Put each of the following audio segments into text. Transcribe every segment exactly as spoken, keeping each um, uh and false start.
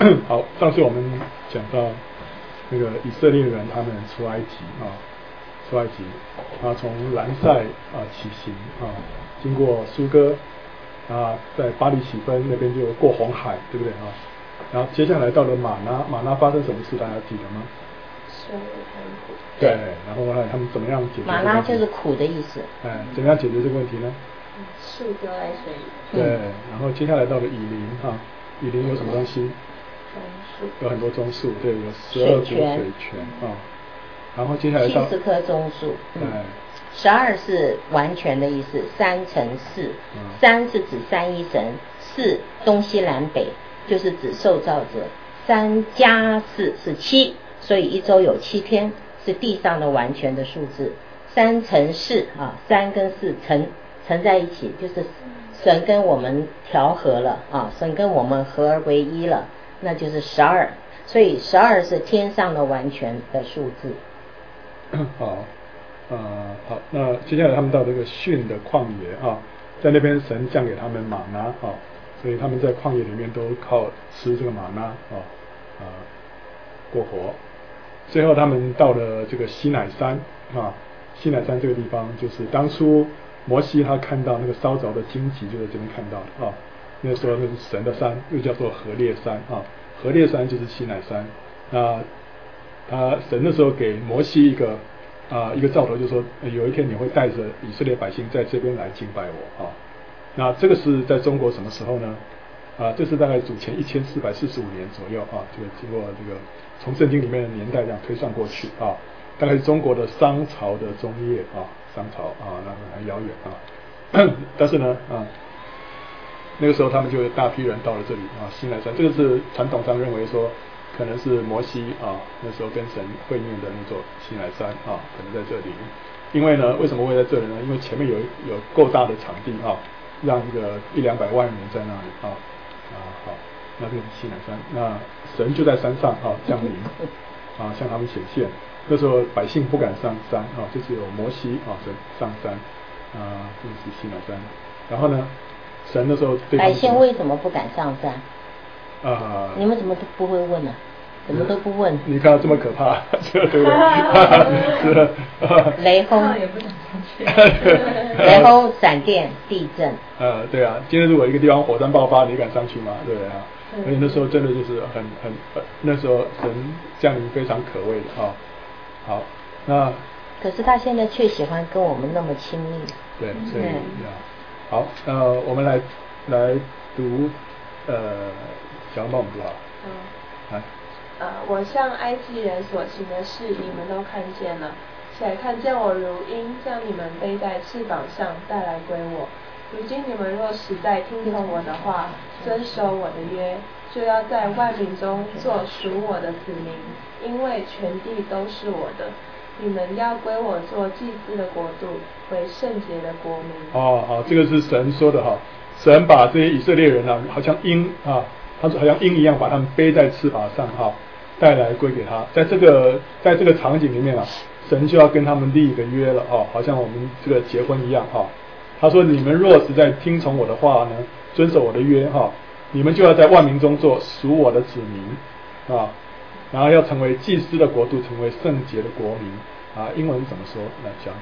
好，上次我们讲到那个以色列人他们出埃及啊，出埃及啊，从兰塞啊起行啊，经过苏哥啊，在巴黎喜分那边就过红海，对不对啊？然后接下来到了马拿，马拿发生什么事大家记得吗？ 水很苦。 对，然后呢，他们怎么样解决？ 马拉就是苦的意思。 哎，怎么样解决这个问题呢？ 树丢在水里。 对，然后接下来到了以琳哈，以琳有什么东西？ 棕树。 有很多棕树，对，有十二股水泉啊。然后接下来到七十棵棕树。 对。 十二是完全的意思，三乘四，三是指三一神，四东西南北就是指受造者，三加四是七，所以一周有七天，是地上的完全的数字。三乘四啊，三跟四乘乘在一起，就是神跟我们调和了啊，神跟我们合而为一了，那就是十二。所以十二是天上的完全的数字。 好。呃，好，那接下来他们到这个逊的旷野啊，在那边神降给他们玛拿啊，所以他们在旷野里面都靠吃这个玛拿啊啊过活。最后他们到了这个西乃山啊，西乃山这个地方就是当初摩西他看到那个烧着的荆棘就在这边看到的啊，那时候那是神的山，又叫做何烈山啊，何烈山就是西乃山。那他神那时候给摩西一个。啊、呃，一个兆头就是说、呃，有一天你会带着以色列百姓在这边来敬拜我啊。那这个是在中国什么时候呢？啊，这是大概主前一千四百四十五年左右啊。这个经过这个从圣经里面的年代这样推算过去啊，大概是中国的商朝的中叶啊，商朝啊，那个很遥远啊。但是呢啊，那个时候他们就有大批人到了这里啊，西乃山，这个是传统上认为说。可能是摩西啊，那时候跟神会面的那座西乃山啊，可能在这里。因为呢，为什么会在这里呢？因为前面有有够大的场地啊，让一个一两百万人在那里啊啊好，那这个是西乃山，那神就在山上啊降临啊，向他们显现。那时候百姓不敢上山啊，就只有摩西啊神上山啊，这是西乃山。然后呢，神那时候对百姓为什么不敢上山？ 啊、 你们怎么都不会问呢、啊？怎么都不问？ 你看到这么可怕，对不对？ 雷轰也不能上去。雷轰、闪电、地震。 呃，对啊，今天如果一个地方火山爆发，你敢上去吗？对不对啊？而且那时候真的就是很很，那时候神降临非常可畏的啊。好，那可是他现在却喜欢跟我们那么亲密。 对，所以啊，好，呃，我们来来读，呃。想要帮我们读好。 嗯。 来。 呃，我向埃及人所行的事，你们都看见了，且看见我如鹰将你们背在翅膀上带来归我。如今你们若实在听从我的话，遵守我的约，就要在万民中做属我的子民，因为全地都是我的。你们要归我做祭司的国度，为圣洁的国民。 哦，好，这个是神说的哈，神把这些以色列人啊，好像鹰啊。他说好像鹰一样把他们背在翅膀上哈，带来归给他。在这个在这个场景里面啊，神就要跟他们立一个约了哦，好像我们这个结婚一样哈。他说你们若实在听从我的话呢，遵守我的约哈，你们就要在万民中做属我的子民啊，然后要成为祭司的国度，成为圣洁的国民啊。英文怎么说？来讲。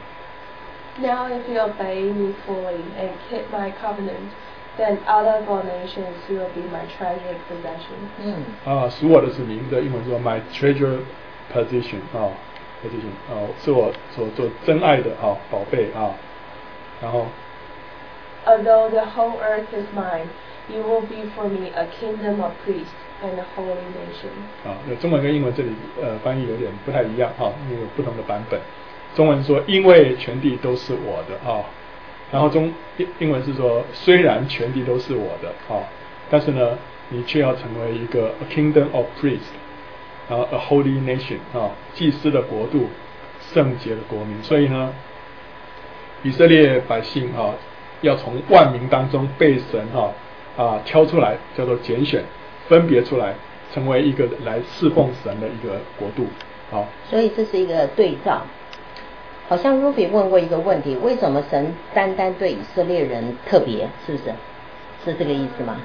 Now if you obey me fully and keep my covenant.Then out of all nations you will be my treasured possession. 嗯啊，属我的子民的英文说 my treasure possession 啊 ，possession 啊，是我所做真爱的啊宝贝啊，然后 Although the whole earth is mine, you will be for me a kingdom of priests and a holy nation. 啊，那中文跟英文这里呃翻译有点不太一样哈，因为有不同的版本。中文说因为全地都是我的啊。然后中英英文是说，虽然全地都是我的啊，但是呢，你却要成为一个 a kingdom of priests， 然后 a holy nation 啊，祭司的国度，圣洁的国民。所以呢，以色列百姓啊，要从万民当中被神啊啊挑出来，叫做拣选，分别出来，成为一个来侍奉神的一个国度。好， 所以这是一个对照。好像 Ruby 问过一个问题，为什么神单单对以色列人特别，是不是？是这个意思吗？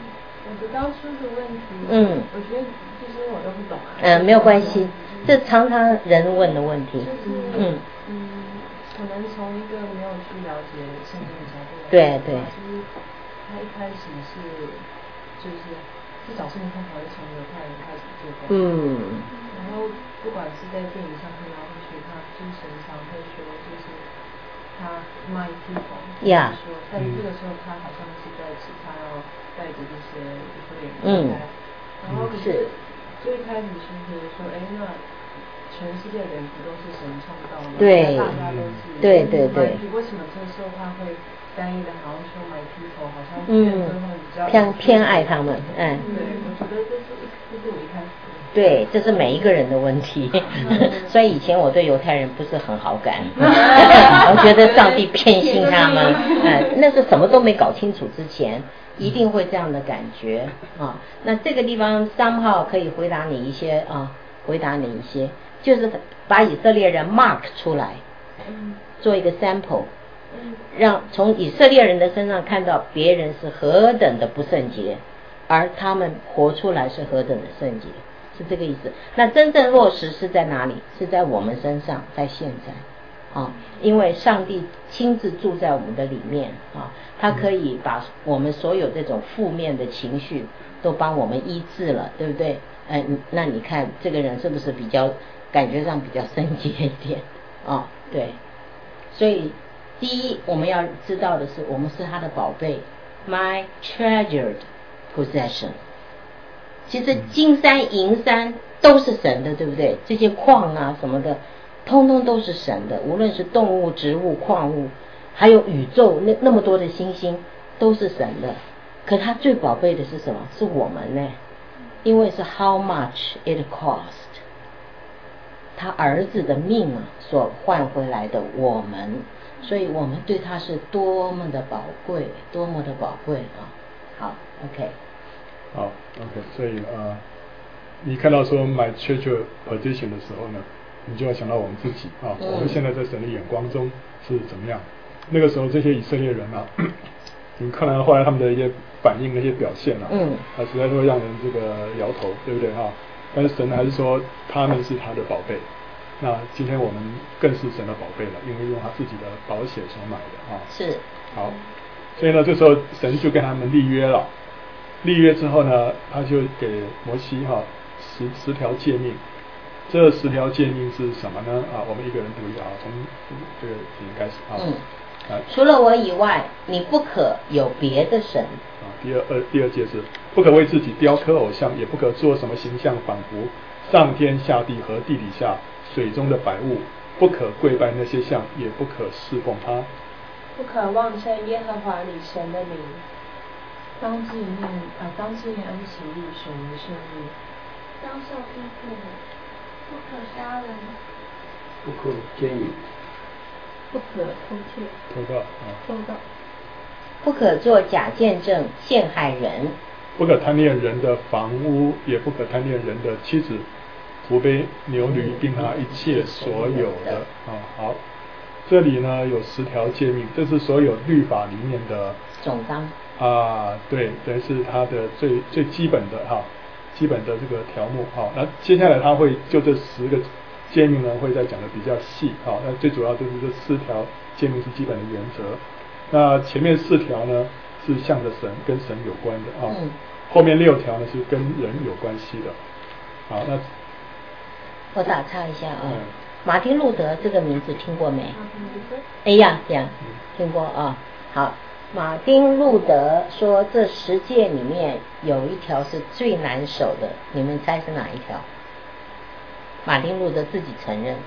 我的刚出的问题， 嗯， 我觉得就是我都不懂啊。 嗯，没有关系，这常常人问的问题。 就是嗯嗯，可能从一个没有去了解圣经的角度来对对， 就是他一开始是就是至少是你看法是从犹太人开始做工。 嗯。 然后不管是在电影上看到，或许他就是神常会说，就是他 my people， Yeah， 说在这个时候他好像是在指他要带着这些以色列人离开，然后可是最开始是觉得说，哎，那全世界的人不都是神创造吗？ 对， 大家都是。 对对对。 为什么这个时候他会单一的，好像说 my people， 好像嗯，偏偏爱他们，嗯。 对，我觉得这是这是我一开始。 对，这是每一个人的问题。所以以前我对犹太人不是很好感，我觉得上帝偏心他们。嗯，那是什么都没搞清楚之前，一定会这样的感觉啊。那这个地方somehow可以回答你一些啊，回答你一些，就是把以色列人 mark 出来，做一个 sample， 让从以色列人的身上看到别人是何等的不圣洁，而他们活出来是何等的圣洁。是这个意思。那真正落实是在哪里？是在我们身上，在现在啊，因为上帝亲自住在我们的里面啊，他可以把我们所有这种负面的情绪都帮我们医治了，对不对？哎，那你看这个人是不是比较感觉上比较圣洁一点啊？对，所以第一我们要知道的是，我们是他的宝贝 ，my treasured possession。其实金山银山都是神的，对不对？这些矿啊什么的通通都是神的，无论是动物植物矿物还有宇宙那那么多的星星都是神的。可他最宝贝的是什么？是我们呢，因为是 how much it cost， 他儿子的命啊所换回来的我们，所以我们对他是多么的宝贵，多么的宝贵啊。好 OK， 好 ，OK， 所以呃，你看到说 my treasure position 的时候呢，你就要想到我们自己啊，嗯、我们现在在神的眼光中是怎么样？那个时候这些以色列人啊，你看到后来他们的一些反应、那些表现啊，嗯，啊，实在是会让人这个摇头，对不对哈？但是神还是说他们是他的宝贝。那今天我们更是神的宝贝了，因为用他自己的宝血所买的啊。 是。 好，所以呢，这时候神就跟他们立约了。立约之后呢，他就给摩西哈、啊、十十条诫命。这十条诫命是什么呢？啊，我们一个人读一个啊，从这个经开始啊。 嗯。啊，除了我以外，你不可有别的神。 啊，第二二第二诫是不可为自己雕刻偶像，也不可做什么形象仿佛上天下地和地底下水中的百物，不可跪拜那些像，也不可侍奉他。 不可妄称耶和华你神的名。当纪念啊，当纪念安息日，守为圣日。 当受逼迫，不可杀人， 不可奸淫， 不可偷窃， 偷盗啊， 偷盗， 不可做假见证陷害人， 不可贪恋人的房屋，也不可贪恋人的妻子、仆婢、牛驴，并他一切所有的啊。好，这里呢有十条诫命，这是所有律法里面的总纲啊，对，等于是它的最最基本的哈、啊，基本的这个条目哈、啊。那接下来他会就这十个诫命呢，会再讲的比较细啊。那最主要就是这四条诫命是基本的原则。那前面四条呢是向着神，跟神有关的啊。嗯。后面六条呢是跟人有关系的。好，那我打岔一下啊。嗯、马丁路德这个名字听过没？哎呀呀，听过啊。好。马丁路德说这十诫里面有一条是最难守的，你们猜是哪一条？马丁路德自己承认。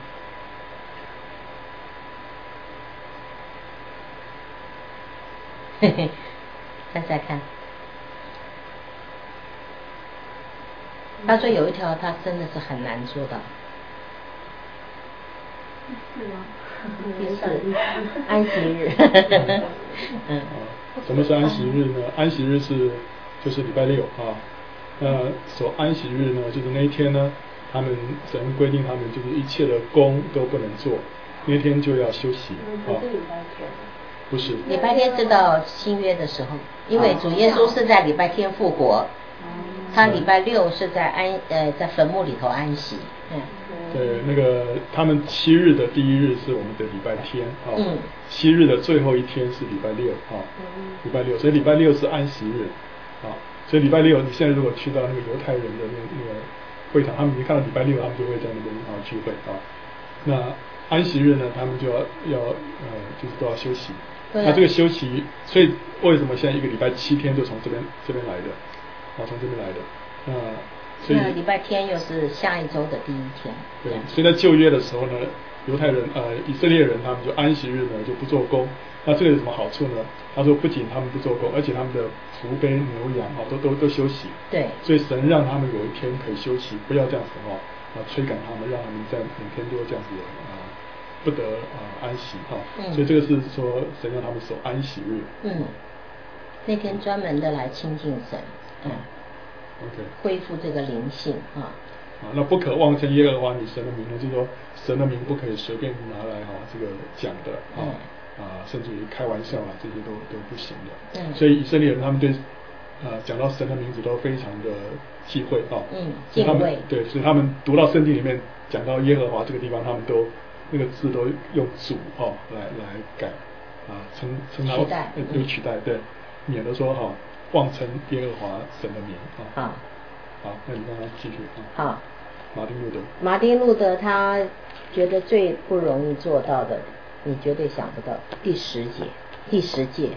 嘿嘿，猜猜看。他说有一条他真的是很难做到。 是吗？ 是安息日。 嗯，什么是安息日呢？安息日是就是礼拜六啊。那所安息日呢，就是那一天呢，他们神规定他们就是一切的工都不能做，那天就要休息啊。 不是礼拜天。 不是。 礼拜天是到新约的时候，因为主耶稣是在礼拜天复活，他礼拜六是在安呃在坟墓里头安息。嗯。 对，那个他们七日的第一日是我们的礼拜天啊，哦、 嗯， 七日的最后一天是礼拜六啊，哦、礼拜六，所以礼拜六是安息日啊，所以礼拜六你现在如果去到那个犹太人的那那个会场，他们一看到礼拜六，他们就会在那边啊聚会啊。那安息日呢，他们就要要呃就是都要休息。 对啊、 那这个休息，所以为什么现在一个礼拜七天就从这边这边来的，啊从这边来的，那。所以那礼拜天又是下一周的第一天。 对，所以在旧约的时候呢，犹太人呃以色列人他们就安息日呢就不做工。那这个有什么好处呢？他说不仅他们不做工，而且他们的福杯牛羊啊都都都休息。 对。 所以神让他们有一天可以休息，不要这样子哦啊催赶他们，让他们在每天都这样子啊不得啊安息哈、嗯。所以这个是说神让他们守安息日。 嗯。那天专门的来亲近神。嗯。 OK， 恢复这个灵性啊。 啊，那不可妄称耶和华你神的名呢，就是说神的名不可以随便拿来哈、啊、这个讲的啊、嗯、啊，甚至于开玩笑啊，这些都都不行的。嗯。所以以色列人他们对啊讲到神的名字都非常的忌讳啊。 嗯，敬畏。 对，所以他们读到圣经里面讲到耶和华这个地方，他们都那个字都用主哦来来改啊，称称他取代， 有取代，对，免得说哈。啊妄称耶和华神的名啊！好，好，那你让他继续啊。 好， 马丁路德。马丁路德他觉得最不容易做到的，你绝对想不到。第十节，第十诫。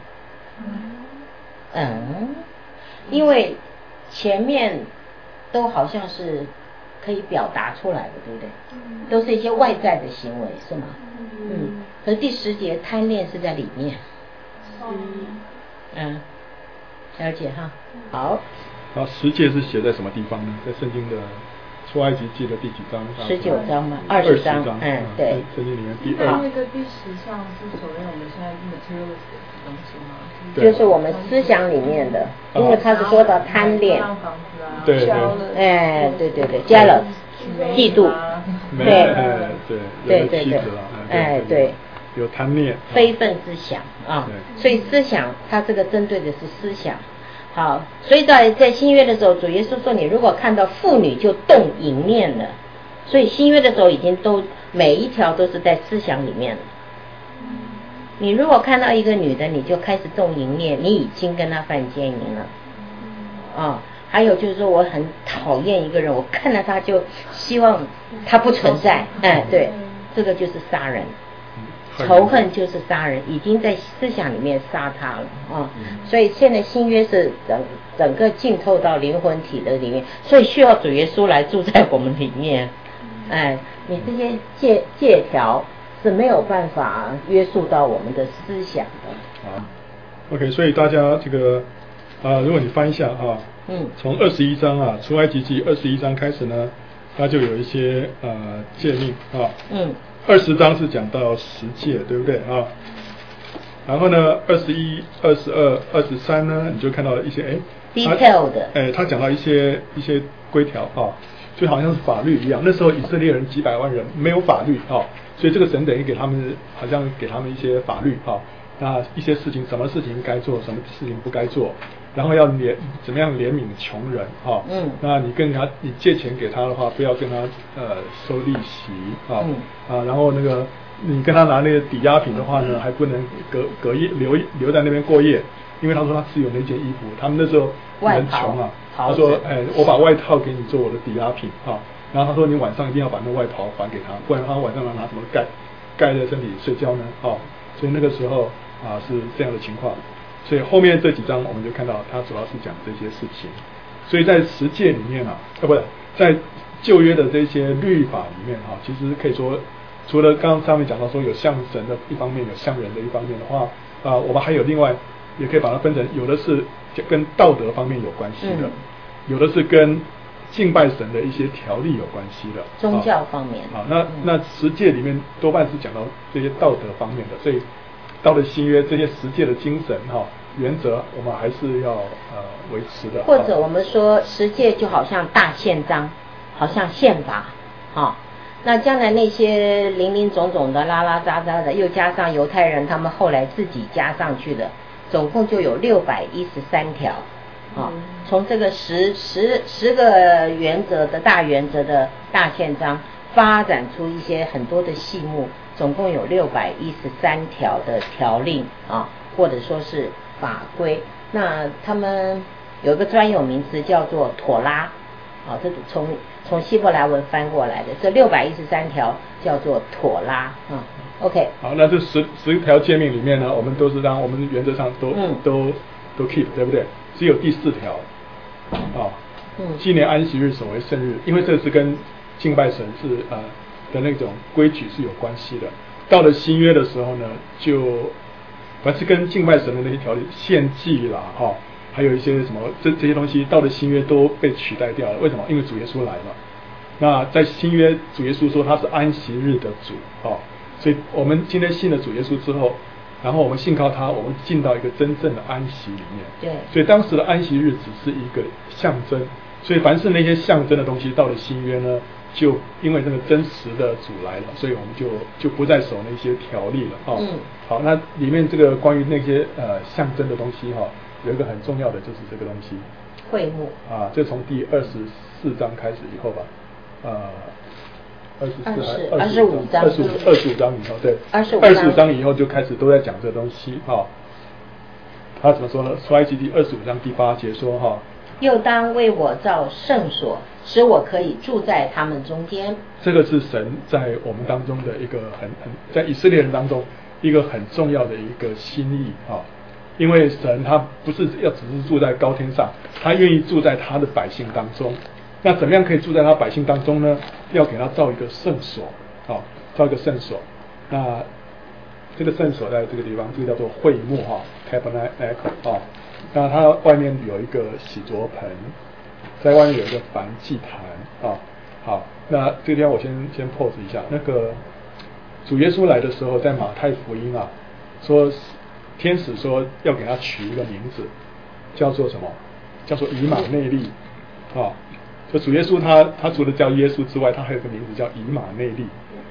嗯，因为前面都好像是可以表达出来的，对不对？嗯。都是一些外在的行为，是吗？嗯。可是第十节贪恋是在里面。嗯。嗯。了解哈，好。 好，十诫是写在什么地方呢？在圣经的出埃及记的第几章？ 十九章嘛，二十章。 嗯， 对。 圣经里面第二。 那个第十项是所谓我们现在 materialist 的东西吗？ 就是我们思想里面的，因为他是说到贪恋。 对对。 哎，对对对 ，jealous， 嫉妒。 对对对对对。哎，对。 有贪念， 非分之想啊，所以思想，它这个针对的是思想。好，所以在在新约的时候，主耶稣说，你如果看到妇女就动淫念了，所以新约的时候已经都每一条都是在思想里面了。你如果看到一个女的，你就开始动淫念，你已经跟她犯奸淫了。啊，还有就是说，我很讨厌一个人，我看到他就希望他不存在，哎，对，这个就是杀人。仇恨就是杀人，已经在思想里面杀他了啊、嗯！所以现在新约是整整个浸透到灵魂体的里面，所以需要主耶稣来住在我们里面。哎，你这些戒戒条是没有办法约束到我们的思想的。 好 ，OK， 所以大家这个啊、呃，如果你翻一下啊，嗯，从二十一章啊，出埃及记二十一章开始呢，它就有一些呃诫命啊，嗯。二十章是讲到十诫，对不对啊？然后呢，二十一、二十二、二十三呢，你就看到一些哎 ，detail 的， 哎，他讲到一些一些规条啊，就好像是法律一样。那时候以色列人几百万人没有法律啊，所以这个神等于给他们，好像给他们一些法律啊，那一些事情，什么事情该做，什么事情不该做。然后要怜怎么样怜悯穷人哈、哦，嗯，那你跟他你借钱给他的话，不要跟他呃收利息啊，嗯、啊，然后那个你跟他拿那个抵押品的话呢，还不能隔隔夜留留在那边过夜，因为他说他只有那件衣服，他们那时候很穷啊，他说哎我把外套给你做我的抵押品啊，然后他说你晚上一定要把那外袍还给他，不然他晚上拿什么盖盖在身体睡觉呢啊，所以那个时候啊是这样的情况。所以后面这几章我们就看到，它主要是讲这些事情。所以在十诫里面啊，呃，不是在旧约的这些律法里面哈、啊，其实可以说，除了刚刚上面讲到说有像神的一方面，有像人的一方面的话，啊，我们还有另外也可以把它分成，有的是跟道德方面有关系的，嗯、有的是跟敬拜神的一些条例有关系的， 宗教方面。 啊，那、嗯、那十诫里面多半是讲到这些道德方面的，所以。到了新约，这些十诫的精神哈、哦、原则，我们还是要呃维持的。 或者我们说十诫就好像大宪章，好像宪法，哈、哦， 那将来那些零零总总的拉拉杂杂的，又加上犹太人他们后来自己加上去的，总共就有六百一十三条。啊、哦，从这个十十十个原则的大原则的大宪章发展出一些很多的细目，总共有六百一十三条的条令啊，或者说是法规。那他们有一个专有名词叫做妥拉，啊，这从从希伯来文翻过来的，这六百一十三条叫做妥拉啊。OK， 好，那这十十条诫命里面呢，我们都是让我们原则上都、嗯、都都 keep， 对不对？只有第四条，啊，嗯，纪念安息日所为圣日，因为这是跟敬拜神是呃的那种规矩是有关系的。到了新约的时候呢，就凡是跟敬拜神的那些条例，献祭啦，哈、哦，还有一些什么这这些东西，到了新约都被取代掉了。为什么？因为主耶稣来了。那在新约，主耶稣说他是安息日的主，哦，所以我们今天信了主耶稣之后。然后我们信靠他，我们进到一个真正的安息里面。 对。 所以当时的安息日只是一个象征，所以凡是那些象征的东西，到了新约呢，就因为那个真实的主来了，所以我们就就不再守那些条例了。哦。嗯。好，那里面这个关于那些呃象征的东西哈、哦，有一个很重要的就是这个东西。 会幕。 啊，这从第二十四章开始以后吧，呃。二十四还二十五章，二十五二十五章以后，对， 二十五二十五章以后就开始都在讲这东西哈、哦。他怎么说呢？出埃及记二十五章第八节说哈， 又当为我造圣所，使我可以住在他们中间。 这个是神在我们当中的一个很很在以色列人当中一个很重要的一个心意哈、哦。因为神他不是要只是住在高天上，他愿意住在他的百姓当中。那怎么样可以住在他百姓当中呢？要给他造一个圣所，啊、哦，造一个圣所。那这个圣所在这个地方，这个叫做会幕哈 ，tabernacle 啊。那它外面有一个洗濯盆，在外面有一个燔祭坛啊。好，那这个地方我先先 pause 一下。那个主耶稣来的时候，在马太福音啊，说天使说要给他取一个名字，叫做什么？叫做以马内利啊。就主耶稣他他除了叫耶稣之外，他还有个名字叫以马内利。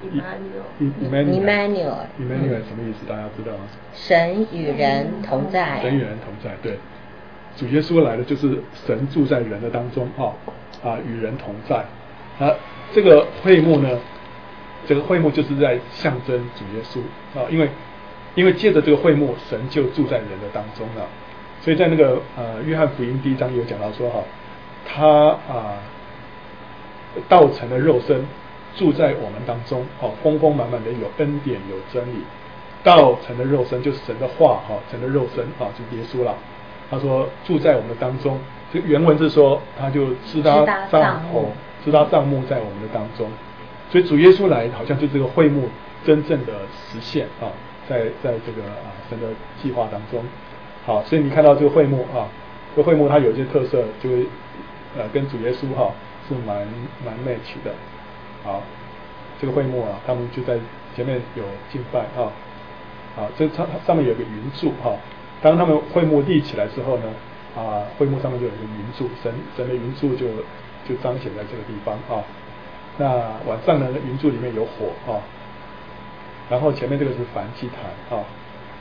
Emmanuel。 Emmanuel 什么意思？大家知道吗？ 神与人同在。 神与人同在，对。主耶稣来了，就是神住在人的当中啊啊，与人同在。啊，这个会幕呢，这个会幕就是在象征主耶稣啊，因为因为借着这个会幕，神就住在人的当中了。所以在那个呃约翰福音第一章有讲到说哈。他啊，道成了肉身，住在我们当中，哦，丰丰满满的有恩典有真理。道成了肉身，就是神的话，哈、哦，成了肉身，啊，就是耶稣了。他说住在我们的当中，这原文是说，他就支搭帐篷，支搭帐幕在我们的当中。所以主耶稣来，好像就这个会幕真正的实现啊，在在这个啊神的计划当中。好，所以你看到这个会幕啊，这个会幕它有一些特色，就会。呃，跟主耶稣哈、哦、是蛮蛮 match 的。好，这个会幕啊，他们就在前面有敬拜啊，啊，这上上面有个云柱哈、哦。当他们会幕立起来之后呢，啊，会幕上面就有一个云柱，神神的云柱就就彰显在这个地方啊。那晚上呢，云柱里面有火啊，然后前面这个是燔祭坛啊，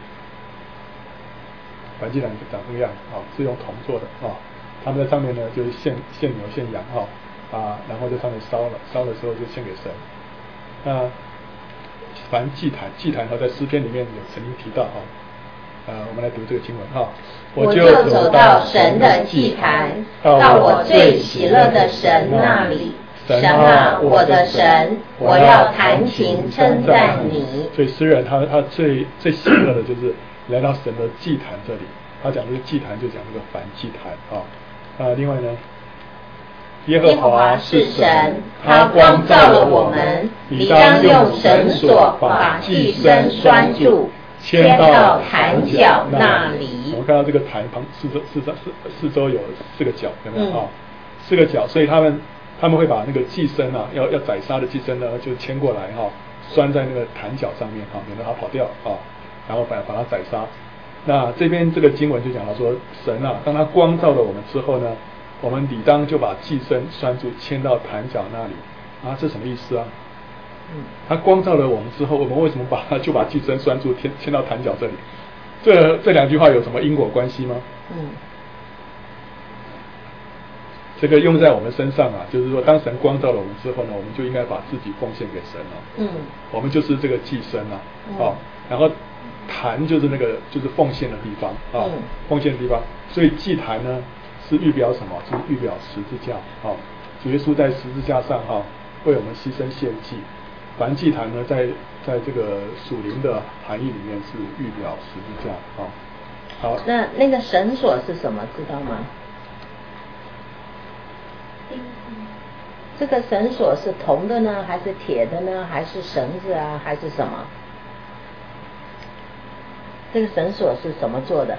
燔祭坛长这个样啊，是用铜做的啊。他们在上面呢，就是献献牛、献羊哈、哦、啊，然后在上面烧了，烧的时候就献给神。那燔祭坛，祭坛，它在诗篇里面有曾经提到哈、哦，呃，我们来读这个经文哈、哦。 我就走到神的祭坛，到我最喜乐的神那里。神啊，我的神，我要弹琴称赞你。 所以诗人他他最最喜乐的就是来到神的祭坛这里。他讲这个祭坛就讲这个燔祭坛啊。啊，另外呢，耶和华是神， 他光照了我们，你当用绳索把祭牲拴住，牵到坛角那里。 我们看到这个坛旁四周四周四四周有四个角，有没有啊？四个角，所以他们他们会把那个祭牲啊，要要宰杀的祭牲呢，就牵过来哈、啊，拴在那个坛角上面哈、啊，免得它跑掉啊，然后把把它宰杀。那这边这个经文就讲到说，神啊，当他光照了我们之后呢，我们理当就把祭牲拴住，牵到坛角那里啊，这什么意思啊？ 嗯， 他光照了我们之后，我们为什么把他就把寄生拴住，牵牵到坛角这里？这这两句话有什么因果关系吗？ 嗯， 这个用在我们身上啊，就是说，当神光照了我们之后呢，我们就应该把自己奉献给神了。 嗯， 我们就是这个寄生啊， 嗯、 哦，然后坛就是那个就是奉献的地方啊，哦嗯、 奉献的地方。所以祭坛呢是预表什么？是预表十字架啊。哦，主耶稣在十字架上哈、哦，为我们牺牲献祭。凡祭坛呢，在在这个属灵的含义里面是预表十字架啊。哦，好， 那那个绳索是什么？知道吗？这个绳索是铜的呢，还是铁的呢，还是绳子啊，还是什么？这个绳索是什么做的？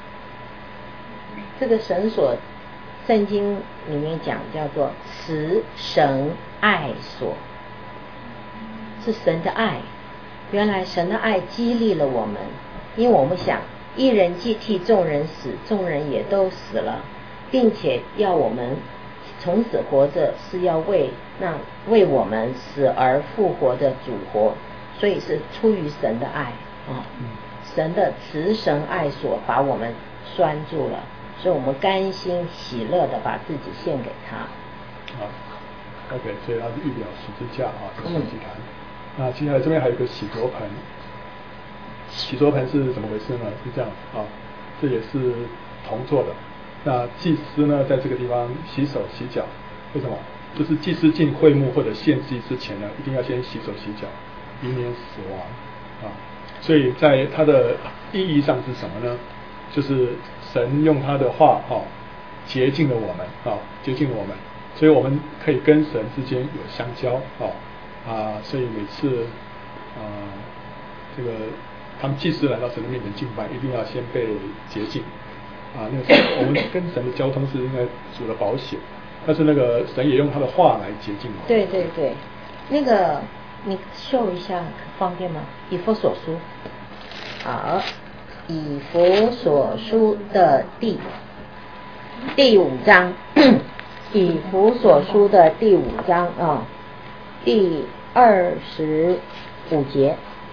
这个绳索，圣经里面讲叫做慈神爱索，是神的爱。原来神的爱激励了我们，因为我们想一人既替众人死，众人也都死了，并且要我们从此活着，是要为那为我们死而复活的主活，所以是出于神的爱啊，神的慈神爱所把我们拴住了，所以我们甘心喜乐的把自己献给他。 啊 ，OK， 所以它是预表十字架啊，这是祭坛。那接下来这边还有一个洗濯盆，洗濯盆是怎么回事呢？是这样啊，这也是铜做的。那祭司呢，在这个地方洗手洗脚，为什么？就是祭司进会幕或者献祭之前呢，一定要先洗手洗脚，以免死亡啊。所以在它的意义上是什么呢？就是神用他的话哈、哦，洁净了我们啊、哦，洁净了我们，所以我们可以跟神之间有相交哦啊，所以每次啊这个他们祭司来到神的面前敬拜，一定要先被洁净。啊，那个我们跟神的交通是应该主的保险，但是那个神也用他的话来洁净我们。 对对对，那个你秀一下方便吗？以弗所书，好，以弗所书的第第五章，以弗所书的第五章啊，第二十五节，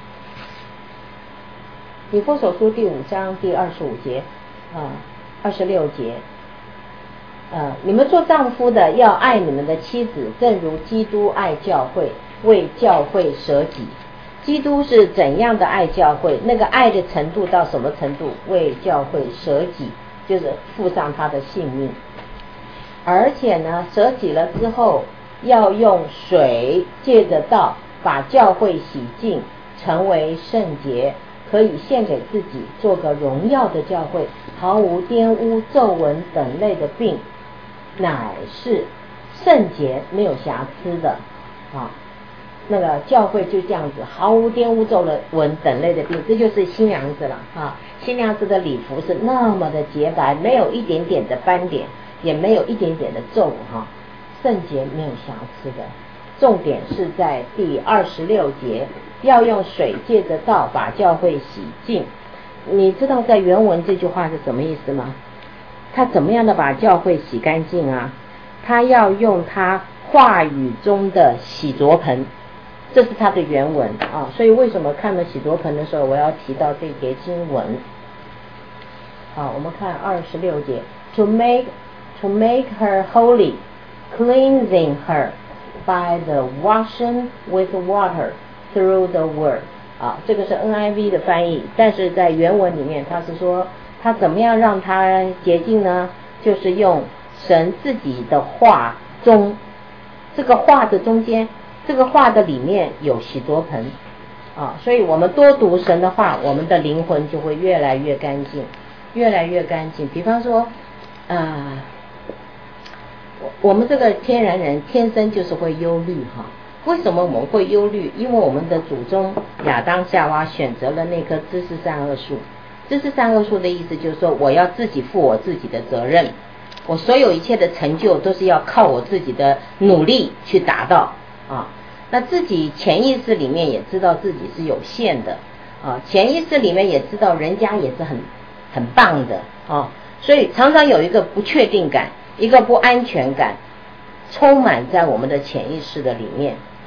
以弗所书第五章第二十五节。啊，二十六节，呃，你们做丈夫的要爱你们的妻子，正如基督爱教会，为教会舍己。基督是怎样的爱教会？那个爱的程度到什么程度？为教会舍己，就是付上他的性命。而且呢，舍己了之后，要用水借着道把教会洗净，成为圣洁。可以献给自己，做个荣耀的教会，毫无玷污、皱纹等类的病，乃是圣洁、没有瑕疵的啊。那个教会就这样子，毫无玷污、皱纹等类的病，这就是新娘子了啊。新娘子的礼服是那么的洁白，没有一点点的斑点，也没有一点点的皱哈、啊，圣洁没有瑕疵的。重点是在第二十六节，要用水借着道把教会洗净。你知道在原文这句话是什么意思吗？他怎么样的把教会洗干净啊？他要用他话语中的洗濯盆，这是他的原文啊。所以为什么看了洗濯盆的时候，我要提到这节经文？好，我们看二十六节 ，to make to make her holy, cleansing her.By the washing with water through the word 啊，这个是 N I V 的翻译，但是在原文里面他是说他怎么样让它洁净呢？就是用神自己的话中，这个话的中间，这个话的里面有洗濯盆啊，所以我们多读神的话，我们的灵魂就会越来越干净，越来越干净。比方说啊。我们这个天然人天生就是会忧虑哈，为什么我们会忧虑？因为我们的祖宗亚当夏娃选择了那棵知识善恶树。知识善恶树的意思就是说，我要自己负我自己的责任，我所有一切的成就都是要靠我自己的努力去达到啊。那自己潜意识里面也知道自己是有限的啊，潜意识里面也知道人家也是很很棒的啊，所以常常有一个不确定感。一个不安全感充满在我们的潜意识的里面啊，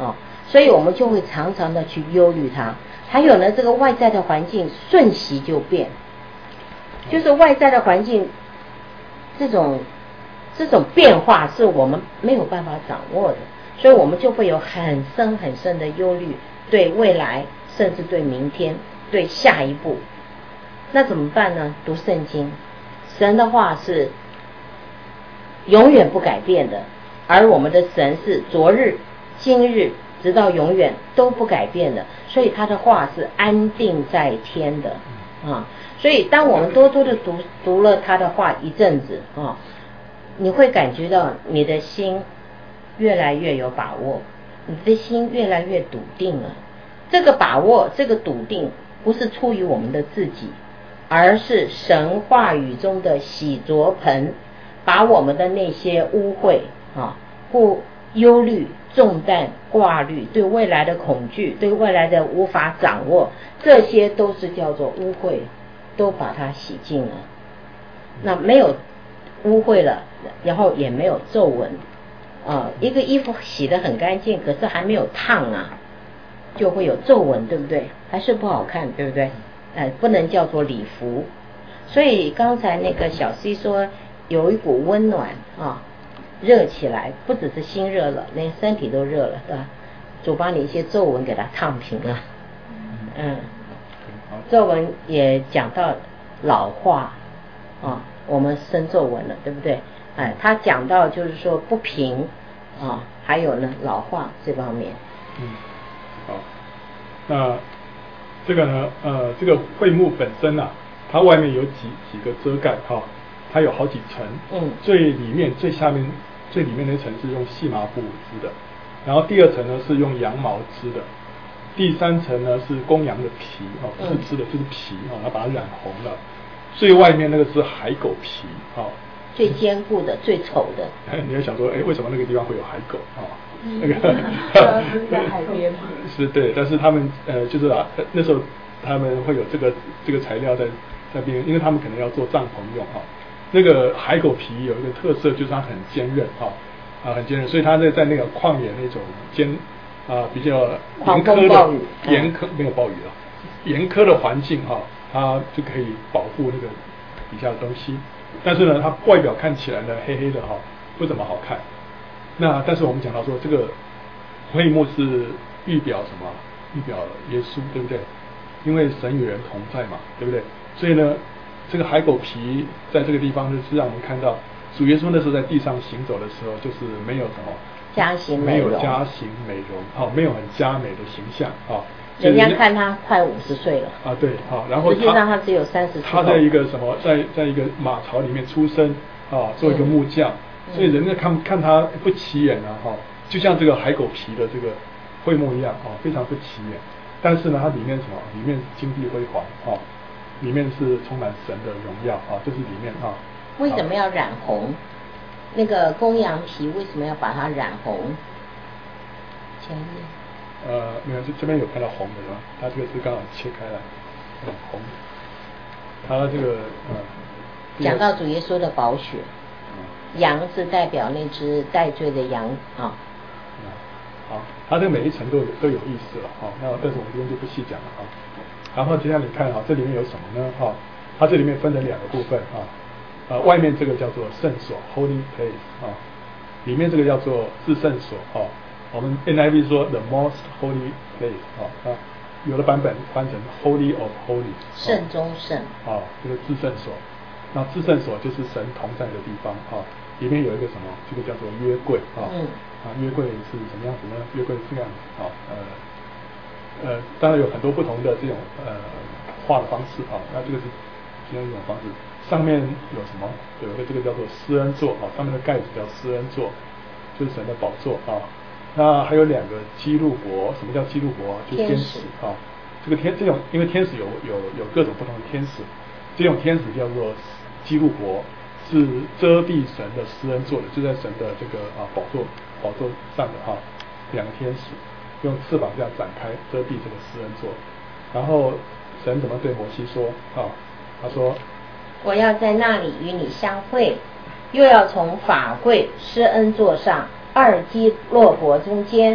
所以我们就会常常的去忧虑它。还有呢，这个外在的环境瞬息就变，就是外在的环境这种这种变化是我们没有办法掌握的，所以我们就会有很深很深的忧虑，对未来，甚至对明天，对下一步。那怎么办呢？读圣经，神的话是永远不改变的，而我们的神是昨日、今日直到永远都不改变的，所以他的话是安定在天的啊。所以当我们多多的读读了他的话一阵子啊，你会感觉到你的心越来越有把握，你的心越来越笃定了。这个把握，这个笃定不是出于我们的自己，而是神话语中的洗濯盆，把我们的那些污秽啊、不忧虑、重担、挂虑、对未来的恐惧、对未来的无法掌握，这些都是叫做污秽，都把它洗净了。那没有污秽了，然后也没有皱纹啊、一个衣服洗得很干净，可是还没有烫啊，就会有皱纹，对不对？还是不好看，对不对？呃，不能叫做礼服。所以刚才那个小 C 说有一股温暖啊，热起来，不只是心热了，连身体都热了，对吧？主把你一些皱纹给它烫平了。嗯，皱纹也讲到老化啊，我们生皱纹了，对不对？哎，他讲到就是说不平啊，还有呢老化这方面。 嗯，好，那这个呢，呃，这个会幕本身啊，它外面有几几个遮盖哈、哦，它有好几层。 嗯， 最里面最下面最里面那层是用细麻布织的，然后第二层呢是用羊毛织的，第三层呢是公羊的皮哦，不是织的，就是皮哦，然后把它染红了。最外面那个是海狗皮哦。 最坚固的、最丑的。 你要想说，哎，为什么那个地方会有海狗啊？ 嗯、 那个是在海边嘛。 是对，但是他们呃，就是啊，那时候他们会有这个这个材料在在边，因为他们可能要做帐篷用啊。那个海狗皮有一个特色，就是它很坚韧啊啊，很坚韧，所以它在在那个旷野那种坚啊比较严苛的严苛没有暴雨了，严苛的环境哈、啊，它就可以保护那个底下的东西。但是呢，它外表看起来呢黑黑的哈、哦，不怎么好看。那但是我们讲到说，这个会幕是预表什么？预表耶稣，对不对？因为神与人同在嘛，对不对？所以呢，这个海狗皮在这个地方就是让我们看到，主耶稣那时候在地上行走的时候，就是没有什么佳形美容， 没有佳形美容，好、哦，没有很佳美的形象啊。哦人家看他快五十岁了啊，对，好，然后实际上他只有三十。 他在一个什么，在在一个马槽里面出生啊，做一个木匠，嗯、所以人家看看他不起眼啊，哈、哦，就像这个海狗皮的这个会幕一样啊、哦，非常不起眼。但是呢，它里面什么？里面金碧辉煌啊、哦，里面是充满神的荣耀啊，这是里面啊。 为什么要染红？那个公羊皮为什么要把它染红？前面。 呃，没有，这这边有看到红的是吧？它这个是刚好切开来，嗯，红。它这个呃， 讲到主耶稣的宝血，嗯、羊是代表那只带罪的羊啊。 嗯，好，它这个每一层都有都有意思了啊、哦。那但是我们这边就不细讲了啊。然后接下来你看啊，这里面有什么呢？哈、哦，它这里面分成两个部分啊。呃，外面这个叫做圣所 （Holy Place） 啊，里面这个叫做至圣所啊。哦我们 N I V 说 the most holy place 啊、哦、啊，有的版本翻成 Holy of Holy 圣中圣啊、哦，这个至圣所。那至圣所就是神同在的地方啊、哦，里面有一个什么？这个叫做约柜啊、哦、 嗯啊，约柜是什么样子呢？约柜是这样子啊、哦，呃呃，当然有很多不同的这种呃画的方式啊、哦，那这个是其中一种方式。上面有什么？有一个这个叫做施恩座啊、哦，上面的盖子叫施恩座，就是神的宝座啊。哦那还有两个基路伯，什么叫基路伯？就是天使啊。这个天这种，因为天使有有有各种不同的天使，这种天使叫做基路伯，是遮蔽神的施恩座的，就在神的这个啊宝座宝座上的哈、啊、两个天使，用翅膀这样展开遮蔽这个施恩座。然后神怎么对摩西说啊？他说：“ 我要在那里与你相会，又要从法柜施恩座上。”二基洛伯中间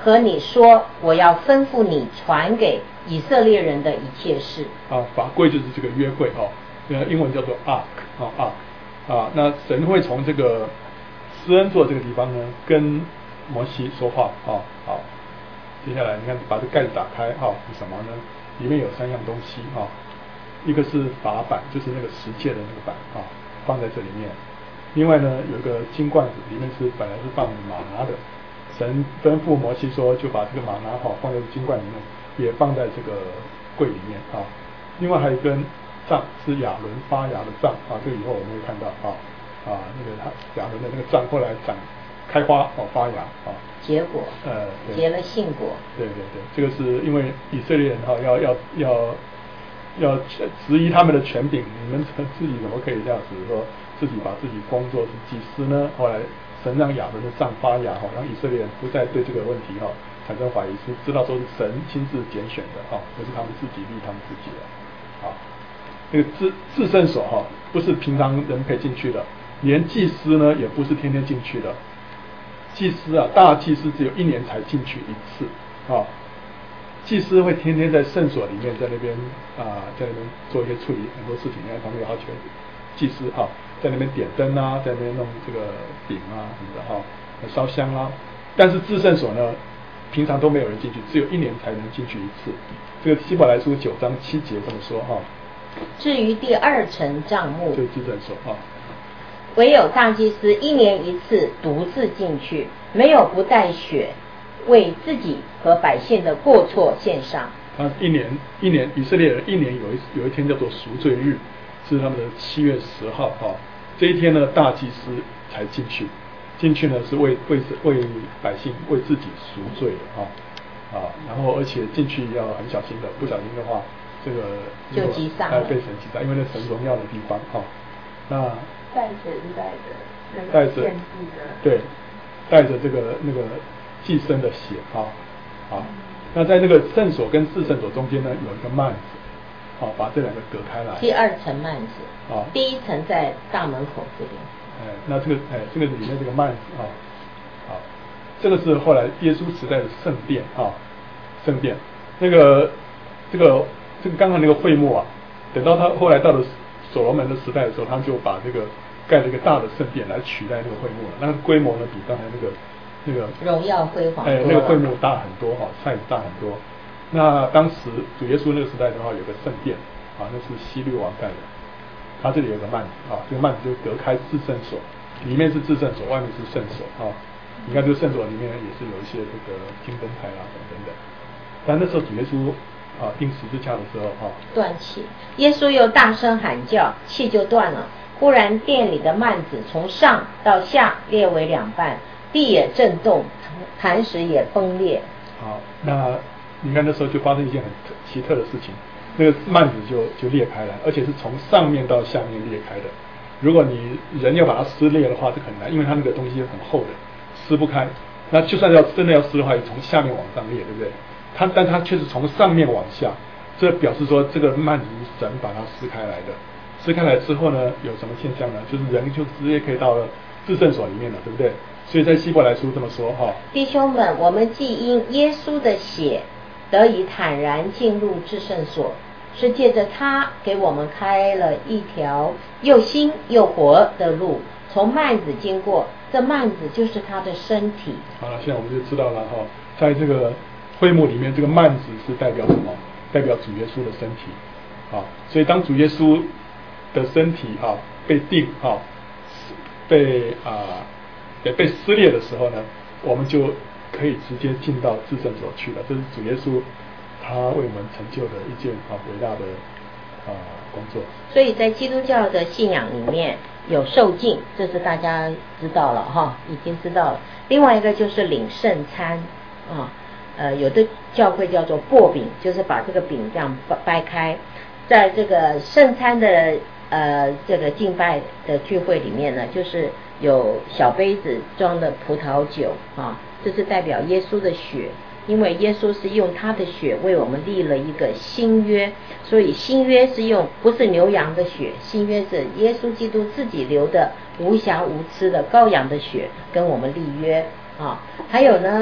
和你说我要吩咐你传给以色列人的一切事。 啊，法柜就是这个约柜哈，呃，英文叫做 ark 啊 ark 啊，那神会从这个施恩座这个地方呢，跟摩西说话啊。好，接下来你看把这盖子打开哈，是什么呢？里面有三样东西哈，一个是法板，就是那个十诫的那个板啊，放在这里面。另外呢，有一个金罐子，里面是本来是放玛拿的，神吩咐摩西说，就把这个玛拿哈放在金罐里面，也放在这个柜里面啊。另外还有一根杖，是亚伦发芽的杖啊，这个以后我们会看到啊啊，那个他亚伦的那个杖后来长开花哦发芽啊， 结果呃结了杏果。 对对对，这个是因为以色列人哈要要要要质疑他们的权柄，你们自己怎么可以这样子说？自己把自己工作是祭司呢？后来神让亚伦的杖发芽哈，让以色列人不再对这个问题哈产生怀疑，是知道说是神亲自拣选的哈，不是他们自己立他们自己的。啊，那个至至圣所哈，不是平常人可以进去的，连祭司呢也不是天天进去的。祭司啊，大祭司只有一年才进去一次啊。祭司会天天在圣所里面，在那边啊，在那边做一些处理很多事情，因为旁边有好几个祭司哈。在那边点灯啊，在那边弄这个饼啊什么的哈，烧香啊。但是至圣所呢，平常都没有人进去，只有一年才能进去一次。这个希伯来书九章七节这么说哈。 至于第二层帐幕， 就是至圣所啊， 唯有大祭司一年一次独自进去，没有不带血，为自己和百姓的过错献上。 他一年一年以色列人一年有一有一天叫做赎罪日，是他们的七月十号哈。这一天呢，大祭司才进去，进去呢是为为为百姓为自己赎罪的啊啊，然后而且进去要很小心的，不小心的话，这个就击杀， 哎被神击杀，因为那神荣耀的地方哈、啊。那带着是带着那带着个献祭的， 对，带着这个那个祭牲的血啊啊。那在那个圣所跟至圣所中间呢，有一个幔子。好、哦，把这两个隔开来。 第二层幔子， 啊， 第一层在大门口这边。 哎，那这个哎，这个里面这个幔子啊，好，这个是后来耶稣时代的圣殿啊，圣殿。那个这个这个刚刚那个会幕啊，等到他后来到了所罗门的时代的时候，他们就把这个盖了一个大的圣殿来取代那个会幕了。那个规模呢，比刚才那个那个荣耀辉煌， 哎，那个会幕大很多哈，size大很多。那当时主耶稣那个时代的话，有个圣殿啊，那是希律王盖的。他这里有个幔子啊，这个幔子就隔开至圣所，里面是至圣所，外面是圣所啊。你看这个圣所里面也是有一些这个金灯台啦等等。但那时候主耶稣啊钉十字架的时候啊， 断气，耶稣又大声喊叫，气就断了。忽然殿里的幔子从上到下裂为两半，地也震动，磐石也崩裂。 好，那你看那时候就发生一件很奇特的事情，那个幔子就就裂开来，而且是从上面到下面裂开的。如果你人要把它撕裂的话，这很难，因为它那个东西很厚的，撕不开。那就算要真的要撕的话，也从下面往上裂，对不对？它但它却是从上面往下，这表示说这个幔子是神把它撕开来的。撕开来之后呢，有什么现象呢？就是人就直接可以到了至圣所里面了，对不对？所以在希伯来书这么说哈、哦， 弟兄们，我们既因耶稣的血得以坦然进入至圣所，是借着他给我们开了一条又新又活的路，从幔子经过，这幔子就是他的身体。 好了，现在我们就知道了哈、哦，在这个会幕里面，这个幔子是代表什么？代表主耶稣的身体啊。所以当主耶稣的身体啊被钉啊被啊也被撕裂的时候呢，我们就可以直接进到至圣所去了。这是主耶稣他为我们成就的一件啊伟大的啊工作。 所以在基督教的信仰里面有受浸，这是大家知道了哈，已经知道了。另外一个就是领圣餐啊，呃，有的教会叫做擘饼，就是把这个饼这样掰开，在这个圣餐的呃这个敬拜的聚会里面呢，就是有小杯子装的葡萄酒啊，这是代表耶稣的血，因为耶稣是用他的血为我们立了一个新约，所以新约是用不是牛羊的血，新约是耶稣基督自己流的无瑕无疵的羔羊的血跟我们立约啊。还有呢，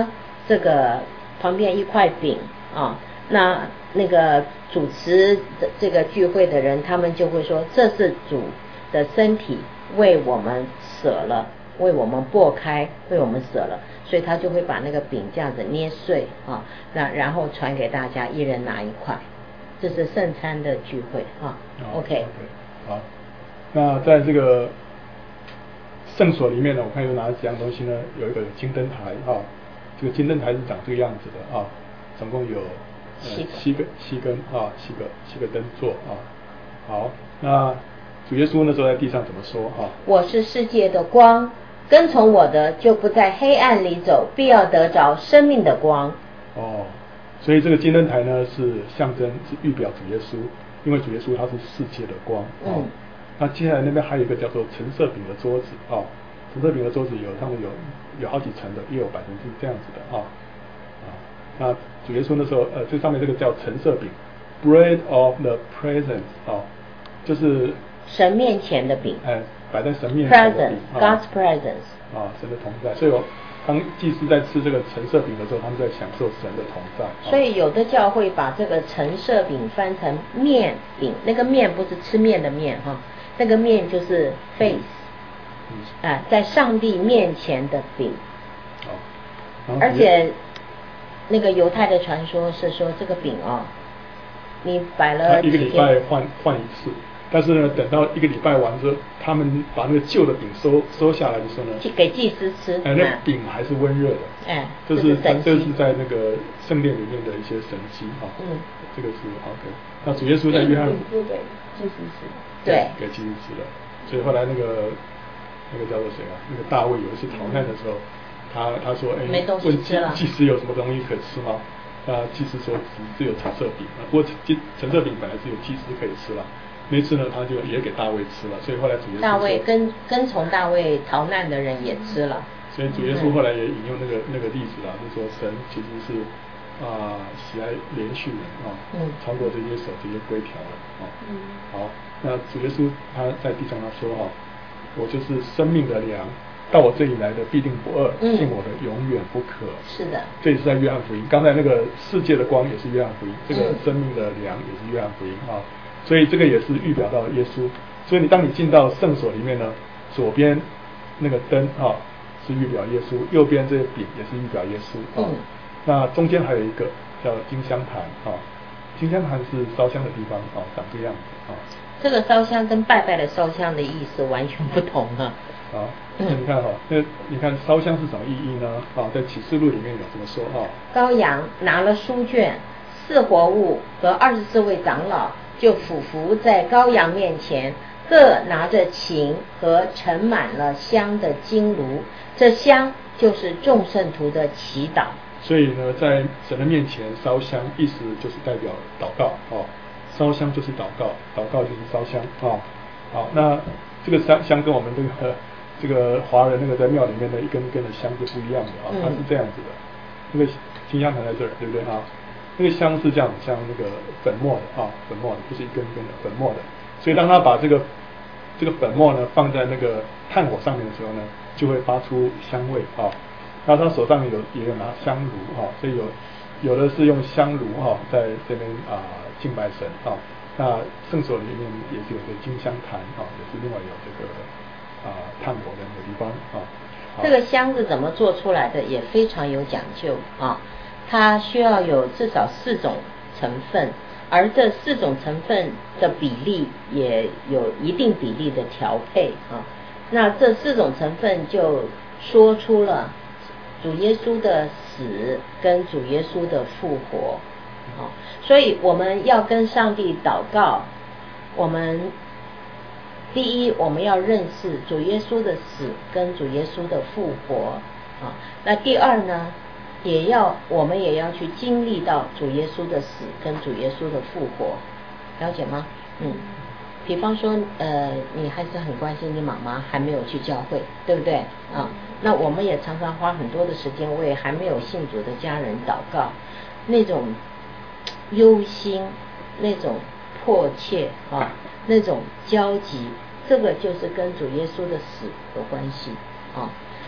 这个旁边一块饼啊，那那个主持的这个聚会的人，他们就会说这是主的身体为我们舍了，为我们擘开，为我们舍了，所以他就会把那个饼这样子捏碎啊，那然后传给大家，一人拿一块，这是圣餐的聚会啊。 哦、 OK， okay 好，那在这个圣所里面呢，我看有哪几样东西呢？有一个金灯台啊，这个金灯台是长这个样子的啊，总共有、呃、 七个七个七根啊，七个七个灯座啊。好，那主耶稣那时候在地上怎么说啊？ 我是世界的光，跟从我的就不在黑暗里走，必要得着生命的光。 哦，所以这个金灯台呢是象征，是预表主耶稣，因为主耶稣他是世界的光。哦、嗯。那接下来那边还有一个叫做陈设饼的桌子哦，陈设饼的桌子有他们有有好几层的，也有摆成是这样子的啊啊。那主耶稣那时候呃，这上面这个叫陈设饼 ，bread of the presence 哦，就是神面前的饼， 哎，摆在神面前的饼 ，presence，God's presence 啊，神的同在。所以我当祭司在吃这个陈设饼的时候，他们在享受神的同在。 所以有的教会把这个陈设饼翻成面饼，那个面不是吃面的面哈。那个面就是 face， 嗯嗯、啊，在上帝面前的饼。哦，而且那个犹太的传说是说这个饼哦，你摆了一个礼拜换换一次，但是呢，等到一个礼拜完之后，他们把那个旧的饼收收下来的时候呢， 给祭司吃， 哎，那饼还是温热的。 哎， 这是这是在那个圣殿里面的一些神迹啊。嗯，这个是 OK。那主耶稣在约翰不给祭司吃。 对， 给祭司吃的，所以后来那个那个叫做谁啊？那个大卫有一次逃难的时候，他他说：“哎，问祭祭司有什么东西可吃吗？”啊，祭司说只只有陈设饼啊，不过陈陈设饼本来只有祭司可以吃了，那次呢他就也给大卫吃了，所以后来主耶稣大卫跟跟从大卫逃难的人也吃了， 所以主耶稣后来也引用那个那个例子啦，就说神其实是啊、呃、喜爱连续人啊，嗯，超过这些守这些规条的啊，嗯，好。那主耶稣他在地上他说哈、哦，我就是生命的粮，到我这里来的必定不饿，嗯、信我的永远不渴。 是的， 这也是在约翰福音。刚才那个世界的光也是约翰福音，这个生命的粮也是约翰福音啊。所以这个也是预表到耶稣。所以你当你进到圣所里面呢，左边那个灯啊是预表耶稣，右边这个饼也是预表耶稣啊。嗯、那中间还有一个叫金香坛啊，金香坛是烧香的地方啊，长这样子啊。 这个烧香跟拜拜的烧香的意思完全不同啊！ 好，那你看哈、哦，那你看烧香是什么意义呢？啊，在启示录里面有这么说啊。 羔羊拿了书卷，四活物和二十四位长老就俯伏在羔羊面前，各拿着琴和盛满了香的金炉，这香就是众圣徒的祈祷。 所以呢，在神的面前烧香，意思就是代表祷告哦。烧香就是祷告，祷告就是烧香啊、哦。好，那这个香香跟我们这个这个华人那个在庙里面的一根一根的香是不一样的啊、哦，它是这样子的。那个金香坛在这儿，对不对啊？那个香是这样，像那个粉末的啊、哦，粉末的，不是一根一根的粉末的。所以当他把这个这个粉末呢放在那个炭火上面的时候呢，就会发出香味啊、哦。然后他手上有也有拿香炉啊、哦，所以有有的是用香炉哈、哦，在这边啊。呃敬拜神啊，那圣所里面也是有个金香坛啊，也是另外有这个啊炭火的那个地方啊。 这个香是怎么做出来的，也非常有讲究啊。它需要有至少四种成分，而这四种成分的比例也有一定比例的调配啊。那这四种成分就说出了主耶稣的死跟主耶稣的复活。哦，所以我们要跟上帝祷告，我们第一我们要认识主耶稣的死跟主耶稣的复活啊。那第二呢，也要我们也要去经历到主耶稣的死跟主耶稣的复活，了解吗？嗯，比方说呃，你还是很关心你妈妈还没有去教会，对不对啊？那我们也常常花很多的时间为还没有信主的家人祷告，那种忧心，那种迫切啊，那种焦急，这个就是跟主耶稣的死有关系啊。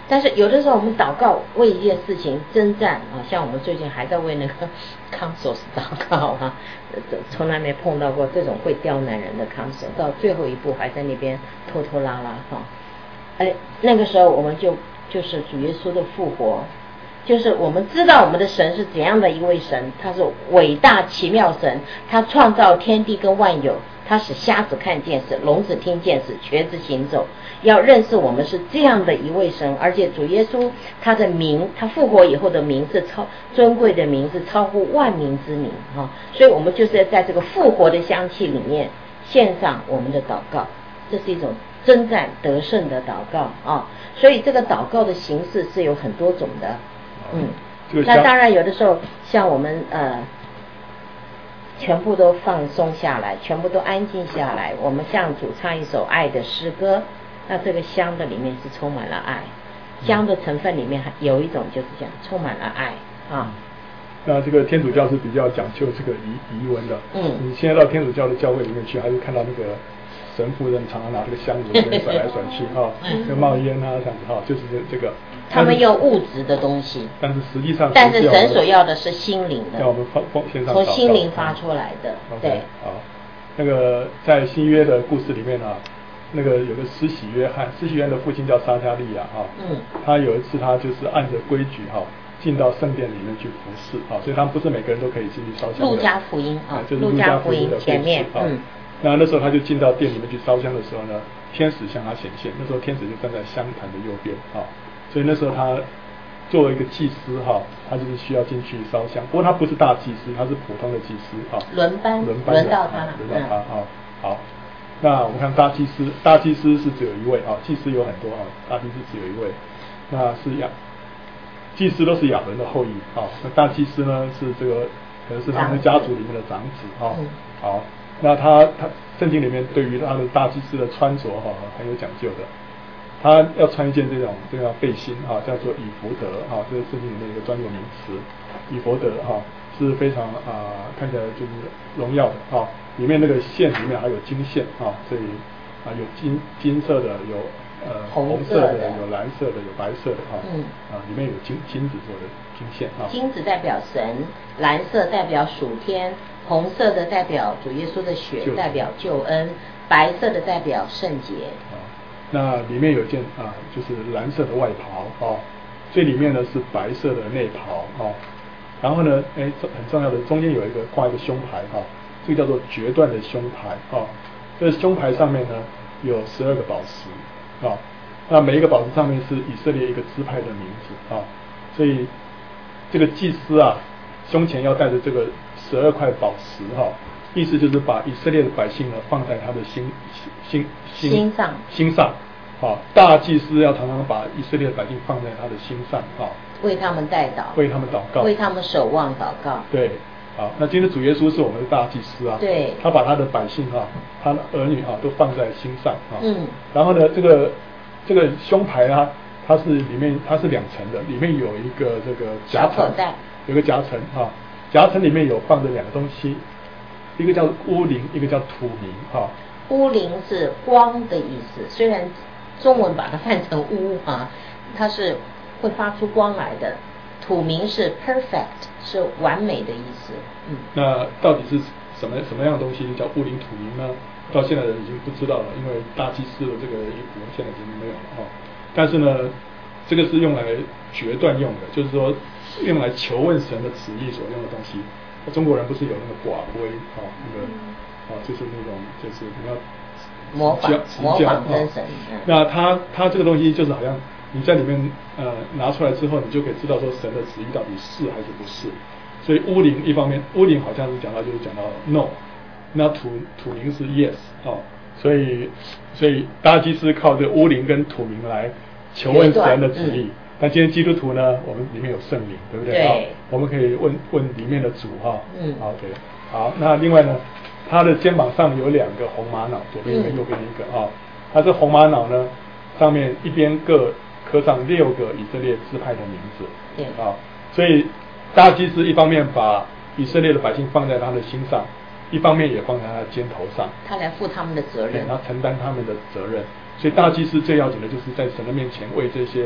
但是有的时候我们祷告为一件事情征战啊，像我们最近还在为那个 council 祷告啊，从来没碰到过这种会刁难人的 council， 到最后一步还在那边拖拖拉拉哈。哎，那个时候我们就就是主耶稣的复活，就是我们知道我们的神是怎样的一位神，他是伟大奇妙神，他创造天地跟万有，他使瞎子看见，使聋子听见，使瘸子行走。要认识我们是这样的一位神，而且主耶稣他的名，他复活以后的名是超尊贵的名，是超乎万民之名啊！所以我们就是在这个复活的香气里面献上我们的祷告，这是一种征战得胜的祷告啊！所以这个祷告的形式是有很多种的，嗯，那当然有的时候像我们呃。全部都放松下来，全部都安静下来，我们向主唱一首爱的诗歌，那这个香的里面是充满了爱，香的成分里面有一种就是这样充满了爱啊。 那这个天主教是比较讲究这个仪仪文的，嗯，你现在到天主教的教会里面去，还是看到那个神父人常常拿这个香炉里面甩来甩去哈，就冒烟啊这样子哈，就是这个。 他们用物质的东西， 但是实际上， 但是神所要的是心灵的， 要我们放放线上从心灵发出来的。 嗯、 对， 好，那个在新约的故事里面啊，那个有个施洗约翰，施洗约翰的父亲叫撒加利亚哈，嗯，他有一次他就是按着规矩哈，进到圣殿里面去服侍啊，所以他们不是每个人都可以进去烧香的。 路加福音啊， 就是路加福音的前面，嗯，那那时候他就进到殿里面去烧香的时候呢，天使向他显现，那时候天使就站在香坛的右边啊。所以那时候他作为一个祭司哈，他就是需要进去烧香。不过他不是大祭司，他是普通的祭司哈。 轮班， 轮班轮到他了， 轮到他啊。好，那我们看大祭司，大祭司是只有一位啊，祭司有很多啊，大祭司只有一位。那是亚，祭司都是亚伦的后裔啊。那大祭司呢是这个可能是他们家族里面的长子啊。好，那他他圣经里面对于他的大祭司的穿着哈很有讲究的。他要穿一件这种这个背心啊，叫做以弗德啊，这是圣经里面一个专有名词。以弗德哈、啊、是非常啊看起来就是荣耀的啊，里面那个线里面还有金线啊，所以啊有金金色的，有呃红色的，有蓝色的，有白色的啊，嗯啊里面有金金子做的金线啊。 金子代表神，蓝色代表属天，红色的代表主耶稣的血，代表救恩，白色的代表圣洁。 啊那里面有一件啊，就是蓝色的外袍哦，最里面呢是白色的内袍哦，然后呢，哎，很重要的，中间有一个挂一个胸牌哈、哦，这个叫做决断的胸牌哦，这个胸牌上面呢有十二个宝石啊、哦，那每一个宝石上面是以色列一个支派的名字啊、哦，所以这个祭司啊胸前要带着这个十二块宝石哈、哦。意思就是把以色列的百姓呢放在他的心心心心上心上，啊，大祭司要常常把以色列的百姓放在他的心上啊， 为他们代祷， 为他们祷告， 为他们守望祷告。 对，好，那今天主耶稣是我们的大祭司啊， 对， 他把他的百姓啊，他的儿女啊都放在心上啊， 嗯， 然后呢，这个这个胸牌啊，它是里面它是两层的，里面有一个这个夹层，有个夹层啊，夹层里面有放着两个东西。一个叫乌灵，一个叫土明哈。 乌灵是光的意思，虽然中文把它翻成乌啊，它是会发出光来的。土明是 perfect， 是完美的意思。嗯。 那到底是什么什么样的东西叫乌灵土明呢？到现在人已经不知道了，因为大祭司的这个衣服现在已经没有了哈。但是呢，这个是用来决断用的，就是说用来求问神的旨意所用的东西。中国人不是有那个寡龟啊，那个啊，就是那种就是你要模仿模仿真神。嗯、 那他他这个东西就是好像你在里面呃拿出来之后，你就可以知道说神的旨意到底是还是不是。所以乌灵一方面，乌灵好像是讲到就是讲到 no， 那土土灵是 yes 哦，所以所以大祭司靠这乌灵跟土灵来求问神的旨意。那今天基督徒呢，我们里面有圣灵，对不对？ 对。 好，我们可以问问里面的主哈。嗯。好，对。好，那另外呢，他的肩膀上有两个红玛瑙，左边一个，右边一个啊。他这红玛瑙呢，上面一边各刻上六个以色列支派的名字。 对。 啊，所以大祭司一方面把以色列的百姓放在他的心上，一方面也放在他的肩头上。 他来负他们的责任。 他承担他们的责任。所以大祭司最要紧的就是在神的面前为这些哈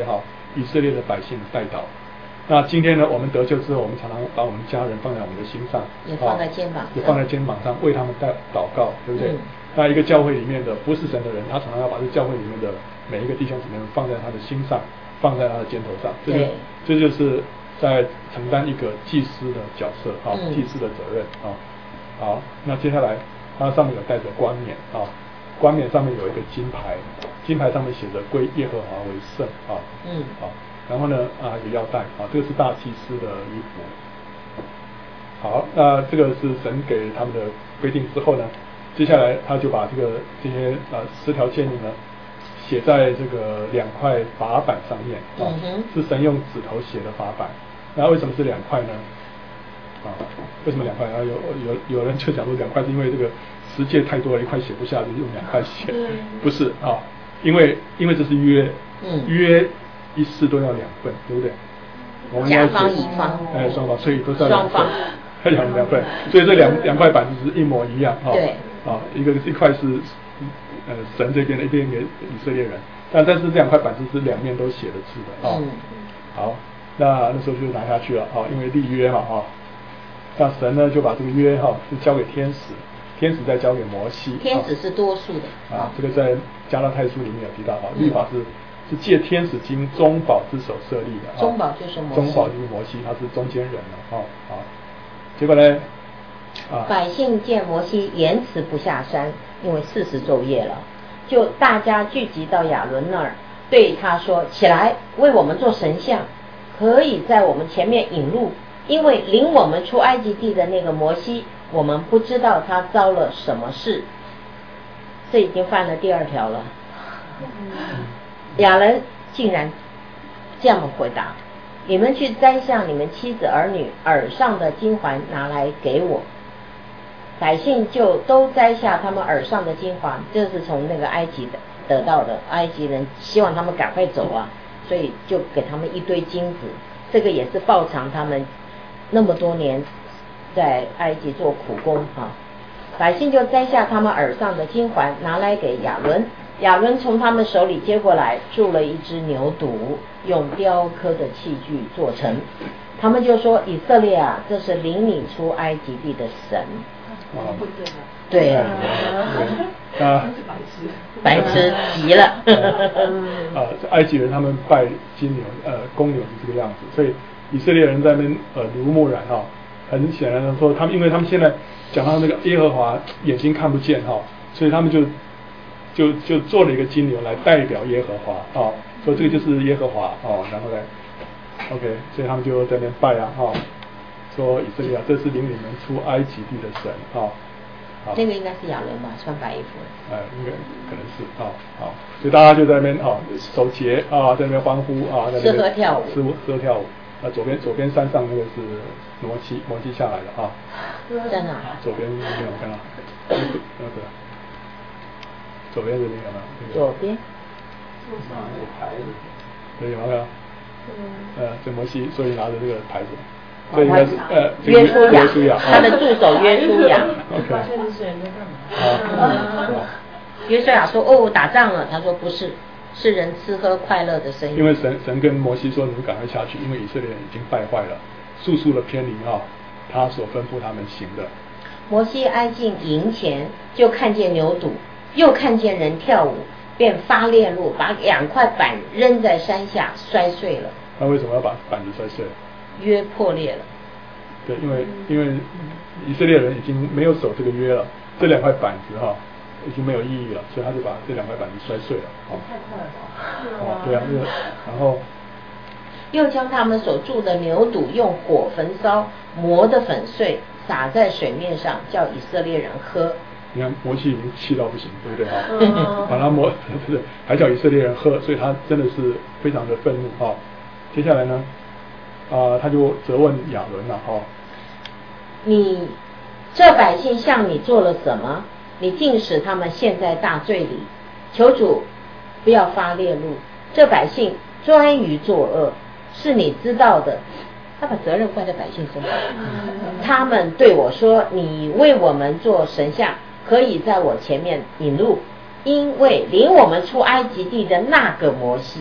以色列的百姓带到。那今天呢，我们得救之后，我们常常把我们家人放在我们的心上， 也放在肩膀上， 也放在肩膀上，为他们带祷告，对不对？ 嗯、 那一个教会里面的不是神的人，他常常要把这教会里面的每一个弟兄姊妹放在他的心上，放在他的肩头上，这就这就是在承担一个祭司的角色啊， 嗯、 祭司的责任啊。好，那接下来它上面有带着冠冕啊，冠冕上面有一个金牌，金牌上面写着归耶和华为圣啊。 嗯， 好。然后呢，啊，有腰带，啊，这个是大祭司的衣服。好，那这个是神给他们的规定之后呢，接下来他就把这个这些啊十条诫命呢，写在这个两块法板上面，啊， 嗯、 是神用指头写的法板。那为什么是两块呢？啊，为什么两块？啊，有有有人就讲说两块是因为这个十诫太多了，一块写不下，就用两块写。不是啊，因为因为这是约， 嗯、 约。一式都要两份，对不对？我们甲方乙方， 哎，双方，所以都是要两份， 双两两份，所以这两两块板子是一模一样哈。 对。 啊，一个一块是呃神这边的，一边给以色列人，但但是这两块板子是两面都写的字的啊。 嗯。 好，那那时候就拿下去了啊，因为立约嘛啊。那神呢就把这个约哈是交给天使，天使再交给摩西。 天使是多数的。 啊，这个在加拉太书里面有提到啊，律法是。是借天使经中保之手设立的， 中保就是摩西， 中保就是摩西，他是中间人了，哦，好，结果呢，啊， 百姓见摩西延迟不下山，因为四十昼夜了，就大家聚集到亚伦那儿，对他说：“起来，为我们做神像，可以在我们前面引路，因为领我们出埃及地的那个摩西，我们不知道他遭了什么事。”这已经犯了第二条了。嗯亚伦竟然这样回答：“你们去摘下你们妻子儿女耳上的金环拿来给我。”百姓就都摘下他们耳上的金环，这是从那个埃及的得到的。埃及人希望他们赶快走啊，所以就给他们一堆金子。这个也是报偿他们那么多年在埃及做苦工啊。百姓就摘下他们耳上的金环拿来给亚伦。亚伦从他们手里接过来，铸了一只牛犊，用雕刻的器具做成。他们就说：“以色列啊，这是领你出埃及地的神。” 哦， 对啊， 啊， 白痴极了。 啊，埃及人他们拜金牛，呃，公牛是这个样子，所以以色列人在那边耳濡目染哈。很显然的说，他们因为他们现在讲到那个耶和华眼睛看不见哈，所以他们就。就就做了一个金牛来代表耶和华啊，说这个就是耶和华哦，然后呢 ，OK， 所以他们就在那边拜啊哈，说以色列啊，这是领你们出埃及地的神啊。好， 那个应该是亚伦吧，穿白衣服。 哎，应该可能是啊，好，所以大家就在那边啊守节啊，在那边欢呼啊，在那边吃喝跳舞， 吃喝跳舞。啊，左边左边山上那个是摩西，摩西下来的啊。 在哪？ 左边没有看到那个。左边这边有没有？ 左边。 有牌子。 对，有没有？呃，这摩西，所以拿着这个牌子，所以应该是呃， 约书亚， 约书亚， 他的助手约书亚。 OK。 这是人在干嘛？ 约书亚说：“哦，打仗了。”他说：“不是，是人吃喝快乐的生意。” 因为神神跟摩西说：“你们赶快下去，因为以色列人已经败坏了，速速的偏离啊，他所吩咐他们行的。” 摩西挨近营前，就看见牛犊。又看见人跳舞，便发烈怒，把两块板扔在山下，摔碎了。 那为什么要把板子摔碎了？ 约破裂了。 对，因为因为以色列人已经没有守这个约了，这两块板子哈已经没有意义了，所以他就把这两块板子摔碎了。哦， 太快了吧？ 哦，对啊，这个，然后又将他们所铸的牛犊用火焚烧，磨得粉碎，撒在水面上，叫以色列人喝。 你看摩西已经气到不行，对不对哈？嗯、把他磨，不是还叫以色列人喝，所以他真的是非常的愤怒哈。接下来呢，啊、呃，他就责问亚伦了哈。 你这百姓向你做了什么？你竟使他们陷在大罪里。求主不要发烈怒，这百姓专于作恶，是你知道的。他把责任怪在百姓身上。他们对我说：“你为我们做神像。”可以在我前面引路，因为领我们出埃及地的那个摩西，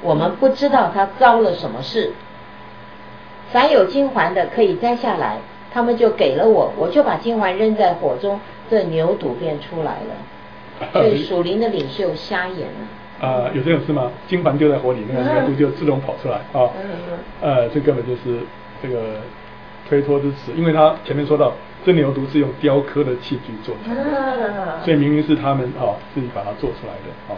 我们不知道他遭了什么事。凡有金环的可以摘下来，他们就给了我，我就把金环扔在火中，这牛犊便出来了。所以属灵的领袖瞎眼了。 啊、呃，有这种事吗？金环丢在火里，那个牛犊就自动跑出来啊。呃，这根本就是这个推脱之词，因为他前面说到，这牛犊是用雕刻的器具做成的，所以明明是他们啊、哦、自己把它做出来的啊。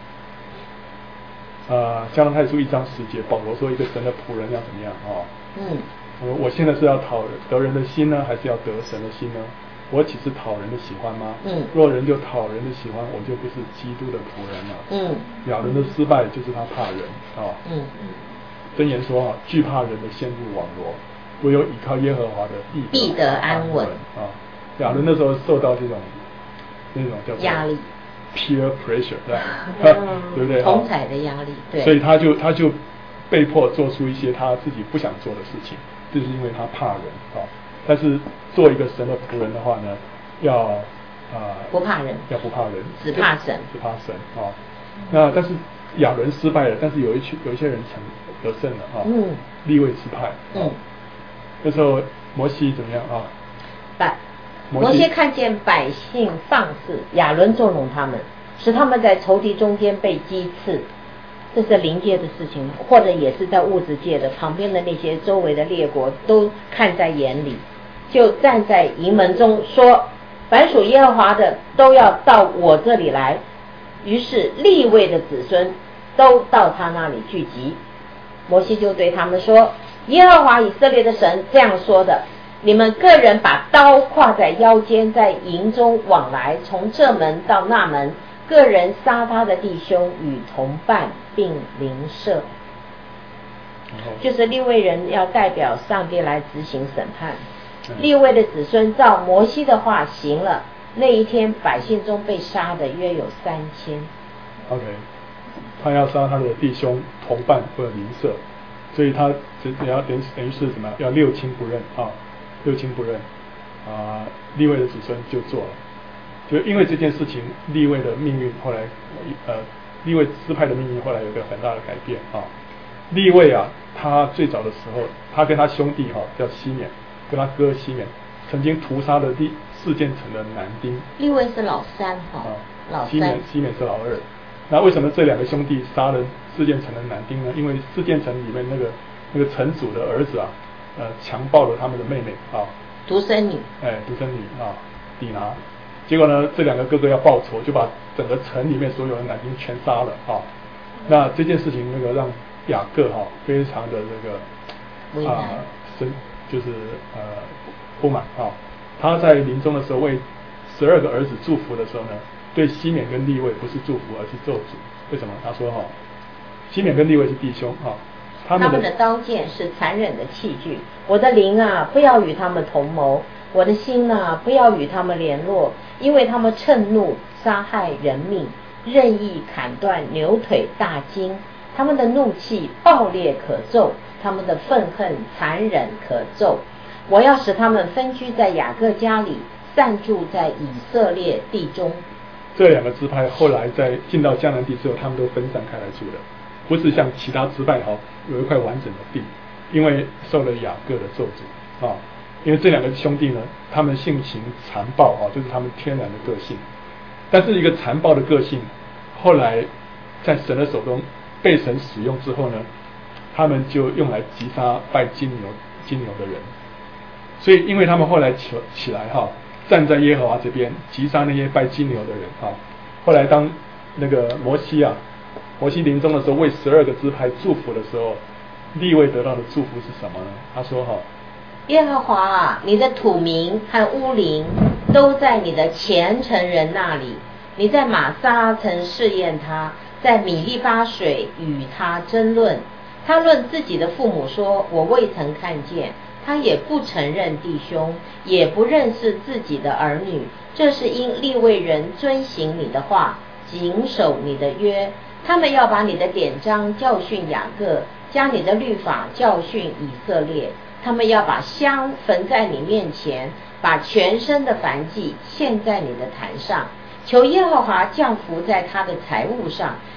呃，加拉太书一章十节，保罗说一个神的仆人要怎么样啊？哦、 嗯， 我我现在是要讨得人的心呢，还是要得神的心呢？我岂是讨人的喜欢吗？ 嗯， 若人就讨人的喜欢，我就不是基督的仆人了。 嗯， 亚伦的失败就是他怕人啊。 嗯， 箴言说啊，惧怕人的陷入网罗，唯有倚靠耶和华的必必得安稳啊。亚伦那时候受到这种那种叫压力 peer pressure 对吧？对不对？ 同侪的压力，对。 所以他就他就被迫做出一些他自己不想做的事情，就是因为他怕人啊。但是做一个神的仆人的话呢，要啊、呃、 不怕人， 要不怕人， 只怕神， 只怕神啊。那但是亚伦失败了，但是有一群有一些人成得胜了啊。 嗯。 利未支派。 嗯。 那时候摩西怎么样啊？ 百摩西看见百姓放肆，亚伦纵容他们，使他们在仇敌中间被击刺。这是灵界的事情，或者也是在物质界的，旁边的那些周围的列国都看在眼里，就站在营门中说，凡属耶和华的都要到我这里来。于是利未的子孙都到他那里聚集。摩西就对他们说，耶和华以色列的神这样说的，你们个人把刀挎在腰间，在营中往来，从这门到那门，个人杀他的弟兄与同伴，并邻舍。就是利未人要代表上帝来执行审判。利未的子孙照摩西的话行了，那一天百姓中被杀的约有三千。 OK， 他要杀他的弟兄同伴或者邻舍，所以他只只要等等于是什么，要六亲不认啊，六亲不认啊，利未的子孙就做了。就因为这件事情，利未的命运后来呃，利未支派的命运后来有个很大的改变啊。利未啊，他最早的时候，他跟他兄弟哈、啊、叫西缅，跟他哥西缅曾经屠杀了第四件城的男丁。 利未是老三哈、哦啊，老三。 西缅西缅是老二。那为什么这两个兄弟杀了四件城的男丁呢？因为四件城里面那个那个城主的儿子啊，呃，强暴了他们的妹妹啊， 独生女。 哎，独生女啊，底拿。结果呢，这两个哥哥要报仇，就把整个城里面所有的男丁全杀了啊。那这件事情那个让雅各哈、啊、非常的这个啊生就是呃不满啊。他在临终的时候为十二个儿子祝福的时候呢，对西缅跟利未不是祝福，而是咒诅。为什么？他说哈、啊，西缅跟利未是弟兄啊，他们的他们的刀剑是残忍的器具。我的灵啊，不要与他们同谋；我的心啊，不要与他们联络，因为他们趁怒杀害人命，任意砍断牛腿大筋。他们的怒气暴烈可咒，他们的愤恨残忍可咒。我要使他们分居在雅各家里，散住在以色列地中。 这两个支派后来在进到迦南地之后，他们都分散开来住的，不是像其他支派哈有一块完整的地，因为受了雅各的咒诅啊。因为这两个兄弟呢，他们性情残暴啊，这是他们天然的个性。但是一个残暴的个性，后来在神的手中被神使用之后呢，他们就用来击杀拜金牛金牛的人。所以因为他们后来起起来哈，站在耶和华这边击杀那些拜金牛的人哈。后来当那个摩西啊，摩西临终的时候为十二个支派祝福的时候，利未得到的祝福是什么呢？他说哈， 耶和华啊，你的土民和乌灵都在你的虔诚人那里。你在玛撒曾试验他，在米利巴水与他争论。他论自己的父母说，我未曾看见。他也不承认弟兄，也不认识自己的儿女。这是因利未人遵行你的话，谨守你的约。他们要把你的典章教训雅各，将你的律法教训以色列。他们要把香焚在你面前，把全身的燔祭献在你的坛上。求耶和华降福在他的财物上，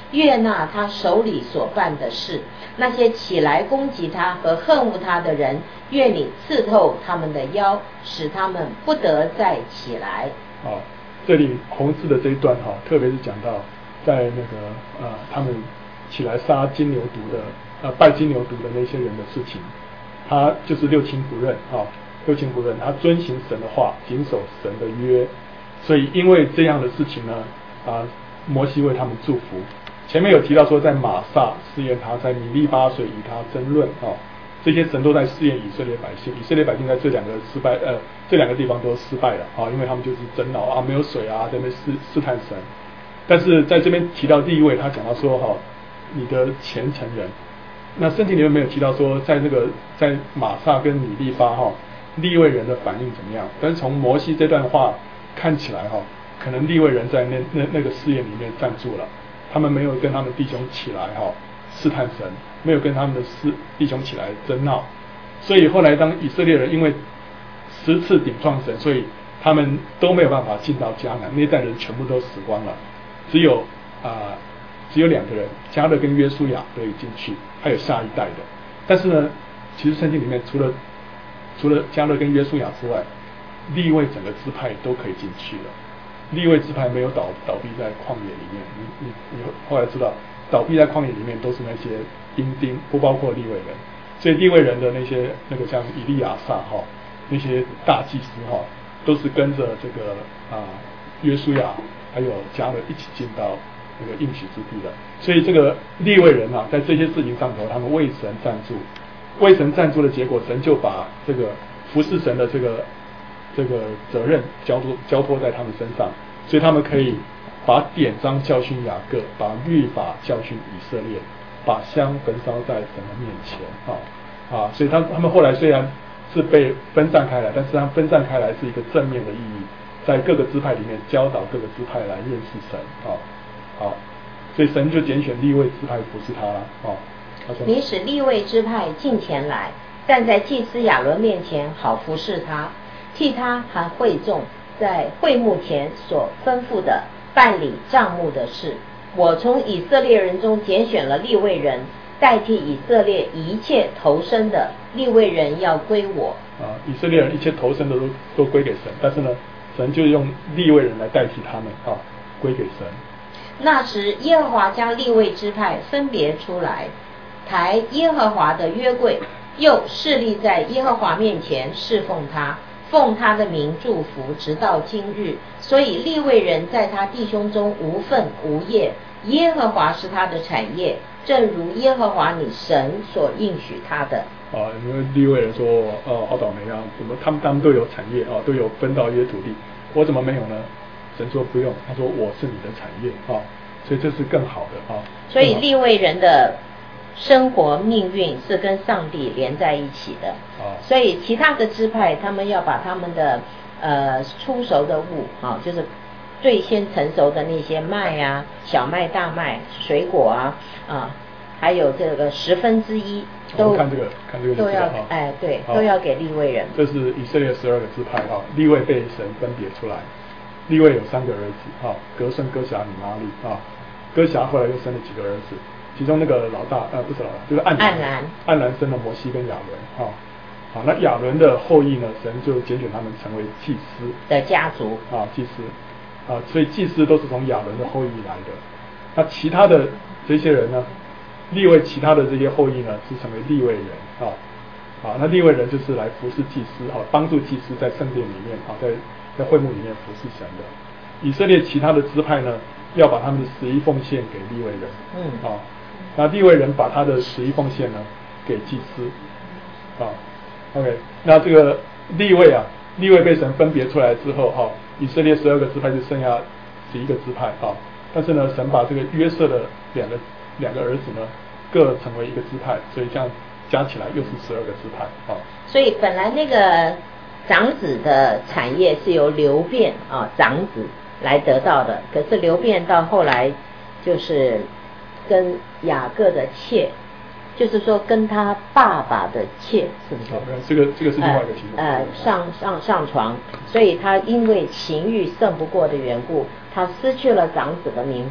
悦纳他手里所办的事。那些起来攻击他和恨恶他的人，愿你刺透他们的腰，使他们不得再起来。 好，这里红字的这一段哈，特别是讲到在那个呃他们起来杀金牛犊的呃拜金牛犊的那些人的事情，他就是六亲不认啊，六亲不认，他遵行神的话，谨守神的约，所以因为这样的事情呢啊，摩西为他们祝福。前面有提到说，在玛撒试验他，在米利巴水与他争论啊，这些神都在试验以色列百姓。以色列百姓在这两个失败呃这两个地方都失败了啊，因为他们就是争闹啊，没有水啊，在那边试试探神。但是在这边提到第一位，他讲到说哈，你的虔诚人。那圣经里面没有提到说，在那个在玛撒跟米利巴哈利未人的反应怎么样？但是从摩西这段话看起来哈，可能利未人在那那那个试验里面站住了。他们没有跟他们弟兄起来哈试探神，没有跟他们的师弟兄起来争闹，所以后来当以色列人因为十次顶撞神，所以他们都没有办法进到迦南，那一代人全部都死光了，只有啊、呃、只有两个人，迦勒跟约书亚可以进去，还有下一代的。但是呢，其实圣经里面除了除了迦勒跟约书亚之外，利未整个支派都可以进去了。利未支派没有倒倒闭在旷野里面，你你你后来知道，倒闭在旷野里面都是那些兵丁，不包括利未人。所以利未人的那些那个像以利亚撒哈，那些大祭司哈，都是跟着这个啊约书亚还有迦勒一起进到那个应许之地的。所以这个利未人啊，在这些事情上头，他们为神站住，为神站住的结果，神就把这个服侍神的这个。这个责任交托交托在他们身上，所以他们可以把典章教训雅各，把律法教训以色列，把香焚烧在神的面前啊啊！所以他他们后来虽然是被分散开来，但是他分散开来是一个正面的意义，在各个支派里面教导各个支派来认识神啊好，所以神就拣选利未支派服侍他了啊。他说：“ 你使利未支派近前来，站在祭司亚伦面前，好服侍他。”替他和会众在会幕前所吩咐的办理账目的事，我从以色列人中拣选了利未人，代替以色列一切投生的利未人要归我。 啊，以色列人一切投生的都都归给神，但是呢，神就用利未人来代替他们啊，归给神。 那时耶和华将利未支派分别出来，抬耶和华的约柜，又侍立在耶和华面前侍奉他。奉他的名祝福，直到今日。所以利未人在他弟兄中无份无业，耶和华是他的产业，正如耶和华你神所应许他的。 啊，因为利未人说，哦，好倒霉啊，怎么他们他们都有产业啊，都有分到一些土地，我怎么没有呢？神说不用，他说我是你的产业啊，所以这是更好的啊。 所以利未人的生活命运是跟上帝连在一起的， 哦、 所以其他的支派他们要把他们的呃出熟的物啊，就是最先成熟的那些麦啊、小麦、大麦、水果啊啊，还有这个十分之一都看这个看这个都要啊哎对都要给利未人。 这是以色列十二个支派啊，利未被神分别出来，利未有三个儿子啊，革顺、哥辖、米拉利啊，哥辖后来又生了几个儿子。其中那个老大呃不是老大，就是暗暗兰， 暗兰生了摩西跟亚伦哈，好，那亚伦的后裔呢，神就拣选他们成为祭司的家族啊，祭司啊，所以祭司都是从亚伦的后裔来的。那其他的这些人呢，利未其他的这些后裔呢，是成为利未人啊，啊，那利未人就是来服侍祭司啊，帮助祭司在圣殿里面啊，在在会幕里面服侍神的。以色列其他的支派呢，要把他们的十一奉献给利未人， 嗯啊。那利未人把他的十一奉献呢给祭司，啊 ，OK， 那这个利未啊，利未被神分别出来之后，哈、啊，以色列十二个支派就剩下十一个支派啊，但是呢，神把这个约瑟的两个两个儿子呢，各成为一个支派，所以这样加起来又是十二个支派啊。 所以本来那个长子的产业是由流便啊长子来得到的，可是流便到后来就是跟雅各的妾，就是说跟他爸爸的妾，是不是？ 哦、这个这个是另外一个题目。 呃，呃上上上床，所以他因为情欲胜不过的缘故，他失去了长子的名分，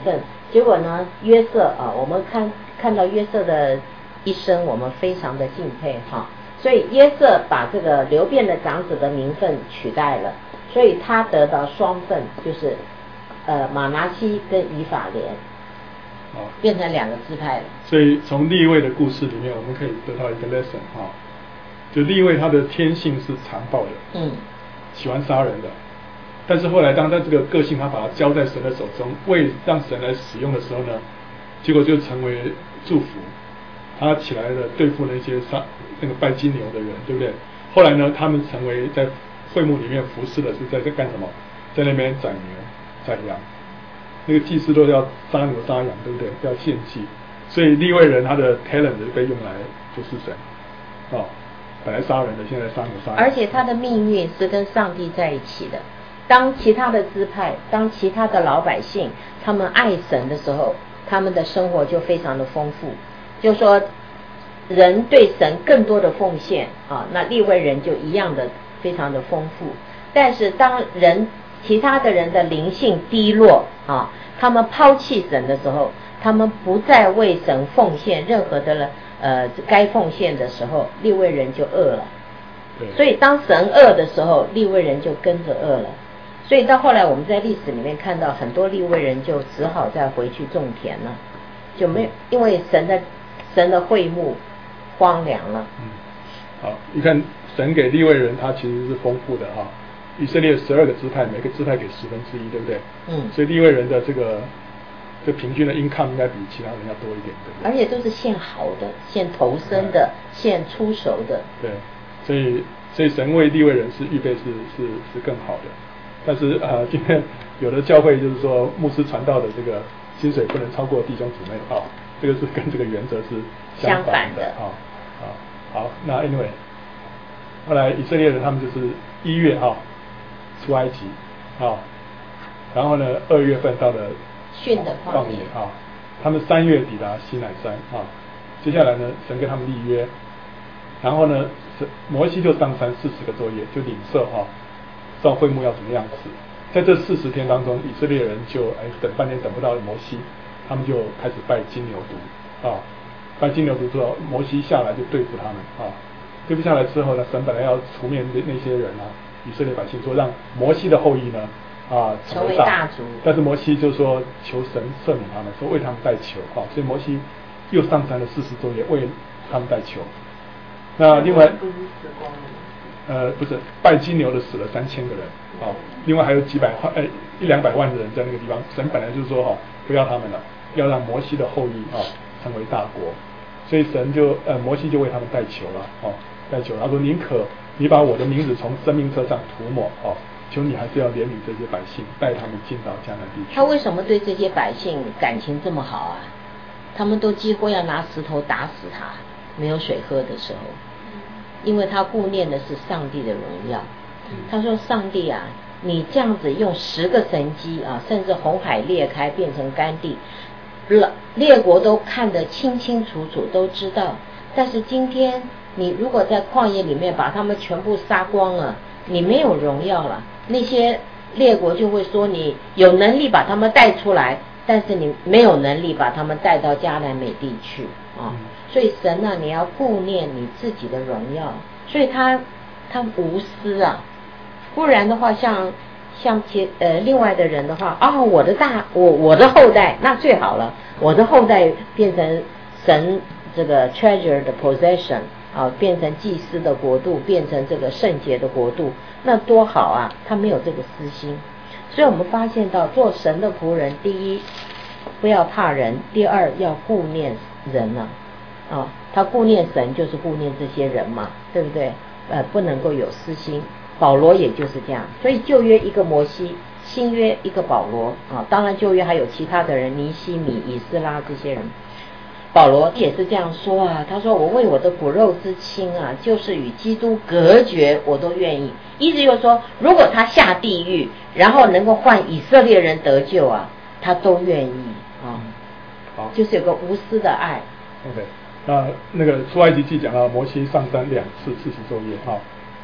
结果呢，约瑟啊，我们看看到约瑟的一生，我们非常的敬佩哈。所以约瑟把这个流变的长子的名分取代了，所以他得到双份，就是呃马拿西跟以法莲， 哦， 变成两个支派了。 所以从利未的故事里面，我们可以得到一个 lesson 哈、哦，就利未他的天性是残暴的， 嗯， 喜欢杀人的。但是后来当他这个个性他把它交在神的手中，为让神来使用的时候呢，结果就成为祝福。他起来了对付那些杀那个拜金牛的人，对不对？后来呢，他们成为在会幕里面服侍的是在这干什么？在那边宰牛宰羊，那个祭司都要杀牛杀羊，对不对？要献祭，所以利未人他的 talent 就被用来服侍神，哦，本来杀人的，现在杀牛杀羊。 而且他的命运是跟上帝在一起的。当其他的支派，当其他的老百姓他们爱神的时候，他们的生活就非常的丰富。就说人对神更多的奉献啊，那利未人就一样的非常的丰富。但是当人其他的人的灵性低落啊，他们抛弃神的时候，他们不再为神奉献任何的呃该奉献的时候，利未人就饿了。所以当神饿的时候，利未人就跟着饿了。所以到后来我们在历史里面看到很多利未人就只好再回去种田了，就没有，因为神的神的会幕荒凉了。 嗯，好，你看神给利未人他其实是丰富的哈，以色列十二个支派，每个支派给十分之一，对不对？ 嗯， 所以利未人的这个这平均的 income 应该比其他人要多一点，对不对？ 而且都是献好的、献头身的、献出手的。 对，所以所以神为利未人是预备是是是更好的。但是呃，今天有的教会就是说，牧师传道的这个薪水不能超过弟兄姊妹啊、哦，这个是跟这个原则是相反的啊啊、哦。好，那 anyway， 后来以色列人他们就是一月啊、哦、出埃及啊、哦，然后呢二月份到了训的旷野啊、哦，他们三月抵达西乃山啊、哦，接下来呢神跟他们立约，然后呢摩西就上山四十个昼夜就领受哈。哦照会幕要怎么样子？在这四十天当中，以色列人就哎等半天等不到摩西，他们就开始拜金牛犊啊，拜金牛犊之后，摩西下来就对付他们啊，对付下来之后呢，神本来要除灭那那些人啊，以色列百姓说让摩西的后裔呢啊成为大族， 但是摩西就说求神赦免他们，说为他们代求啊，所以摩西又上山了四十昼夜为他们代求。那另外。呃，不是拜金牛的死了三千个人啊、哦，另外还有几百万，呃，一两百万的人在那个地方。神本来就是说哈、哦，不要他们了，要让摩西的后裔啊、哦、成为大国，所以神就呃摩西就为他们代求了哦，代求。他说宁可你把我的名字从生命册上涂抹哦，求你还是要怜悯这些百姓，带他们进到迦南地区。 他为什么对这些百姓感情这么好啊？他们都几乎要拿石头打死他，没有水喝的时候。因为他顾念的是上帝的荣耀，他说上帝啊，你这样子用十个神迹啊，甚至红海裂开变成干地，列国都看得清清楚楚，都知道。但是今天你如果在旷野里面把他们全部杀光了，你没有荣耀了，那些列国就会说你有能力把他们带出来，但是你没有能力把他们带到迦南美地去啊。所以神啊，你要顾念你自己的荣耀，所以他他无私啊，不然的话像像其呃另外的人的话啊、哦，我的大我我的后代那最好了，我的后代变成神这个 treasure 的 possession 啊，变成祭司的国度，变成这个圣洁的国度，那多好啊！他没有这个私心，所以我们发现到做神的仆人，第一不要怕人，第二要顾念人啊。啊，他顾念神就是顾念这些人嘛，对不对？呃，不能够有私心。保罗也就是这样，所以旧约一个摩西，新约一个保罗啊。当然旧约还有其他的人，尼西米、以斯拉这些人。保罗也是这样说啊，他说我为我的骨肉之亲啊，就是与基督隔绝，我都愿意。意思就是说，如果他下地狱，然后能够换以色列人得救啊，他都愿意啊。好，就是有个无私的爱。 OK。那那个出埃及记讲到摩西上山两次四十昼夜啊，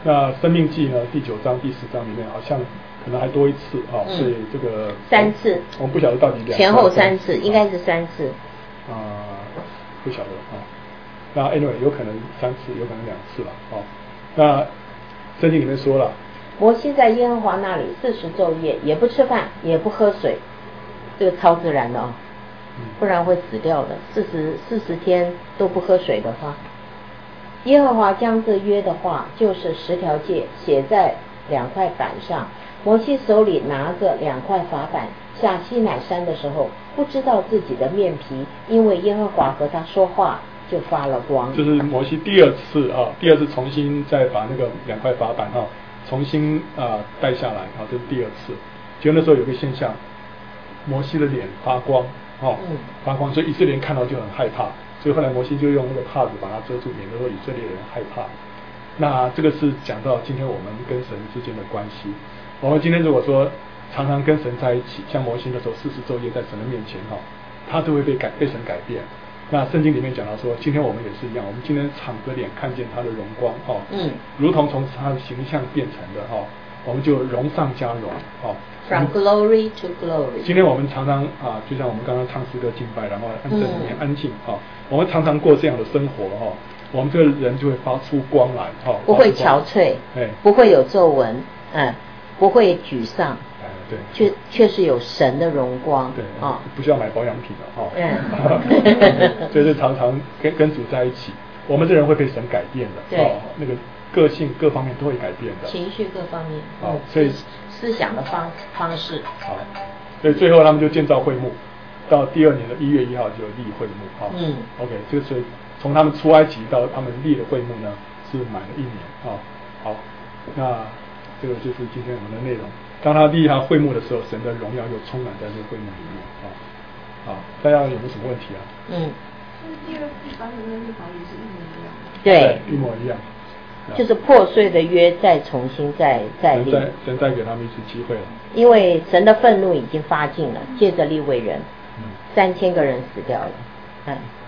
那生命记呢，第九章、第十章里面好像可能还多一次啊、哦，所以这个三次， 我们不晓得到底两前后三次，应该是三次。 啊、呃，不晓得啊。那 anyway 有可能三次，有可能两次了哦。那圣经里面说了， 摩西在耶和华那里四十昼夜，也不吃饭，也不喝水，这个超自然的哦，不然会死掉的。四十四十天都不喝水的话，耶和华将这约的话，就是十条诫，写在两块板上。摩西手里拿着两块法板，下西乃山的时候，不知道自己的面皮，因为耶和华和他说话，就发了光。 这是摩西第二次啊，第二次重新再把那个两块法板哈、啊，重新啊带下来啊，这是第二次。结果那时候有个现象，摩西的脸发光哦， 嗯、 发光，所以以色列人看到就很害怕，所以后来摩西就用那个帕子把它遮住，免得说以色列人害怕。那这个是讲到今天我们跟神之间的关系。我们今天如果说常常跟神在一起，像摩西那时候四十昼夜在神的面前哈，他都会被改被神改变。那圣经里面讲到说，今天我们也是一样，我们今天敞着脸看见他的荣光哦， 嗯， 如同从他的形象变成的哦，我们就荣上加荣哦。 From glory to glory。 今天我们常常啊，就像我们刚刚唱诗歌敬拜，然后在里面安静啊、嗯，我们常常过这样的生活哈、哦，我们这个人就会发出光来哈、哦， 不会憔悴， 哎，不会有皱纹，嗯，不会沮丧。 对， 确确实有神的荣光， 对啊、哦， 不需要买保养品的哈， 嗯， 所以就常常跟跟主在一起，我们这人会被神改变的， 对、 哦，那个个性各方面都会改变的， 情绪各方面， 好、哦，所以思想的方方式， 好，所以最后他们就建造会幕，到第二年的一月一号就立会幕，哈、哦， 嗯 ，OK，这个所以从他们出埃及到他们立的会幕呢，是满了一年，啊、哦，好，那这个就是今天我们的内容。当他立他会幕的时候，神的荣耀就充满在这个会幕里面啊！啊，大家有没有什么问题啊？ 嗯。 是第二次版本的律法也是一模一样的。 对， 一模一样。 就是破碎的约再重新再再立。 神再神再给他们一次机会了。 因为神的愤怒已经发尽了，借着利未人，嗯，三千个人死掉了，嗯。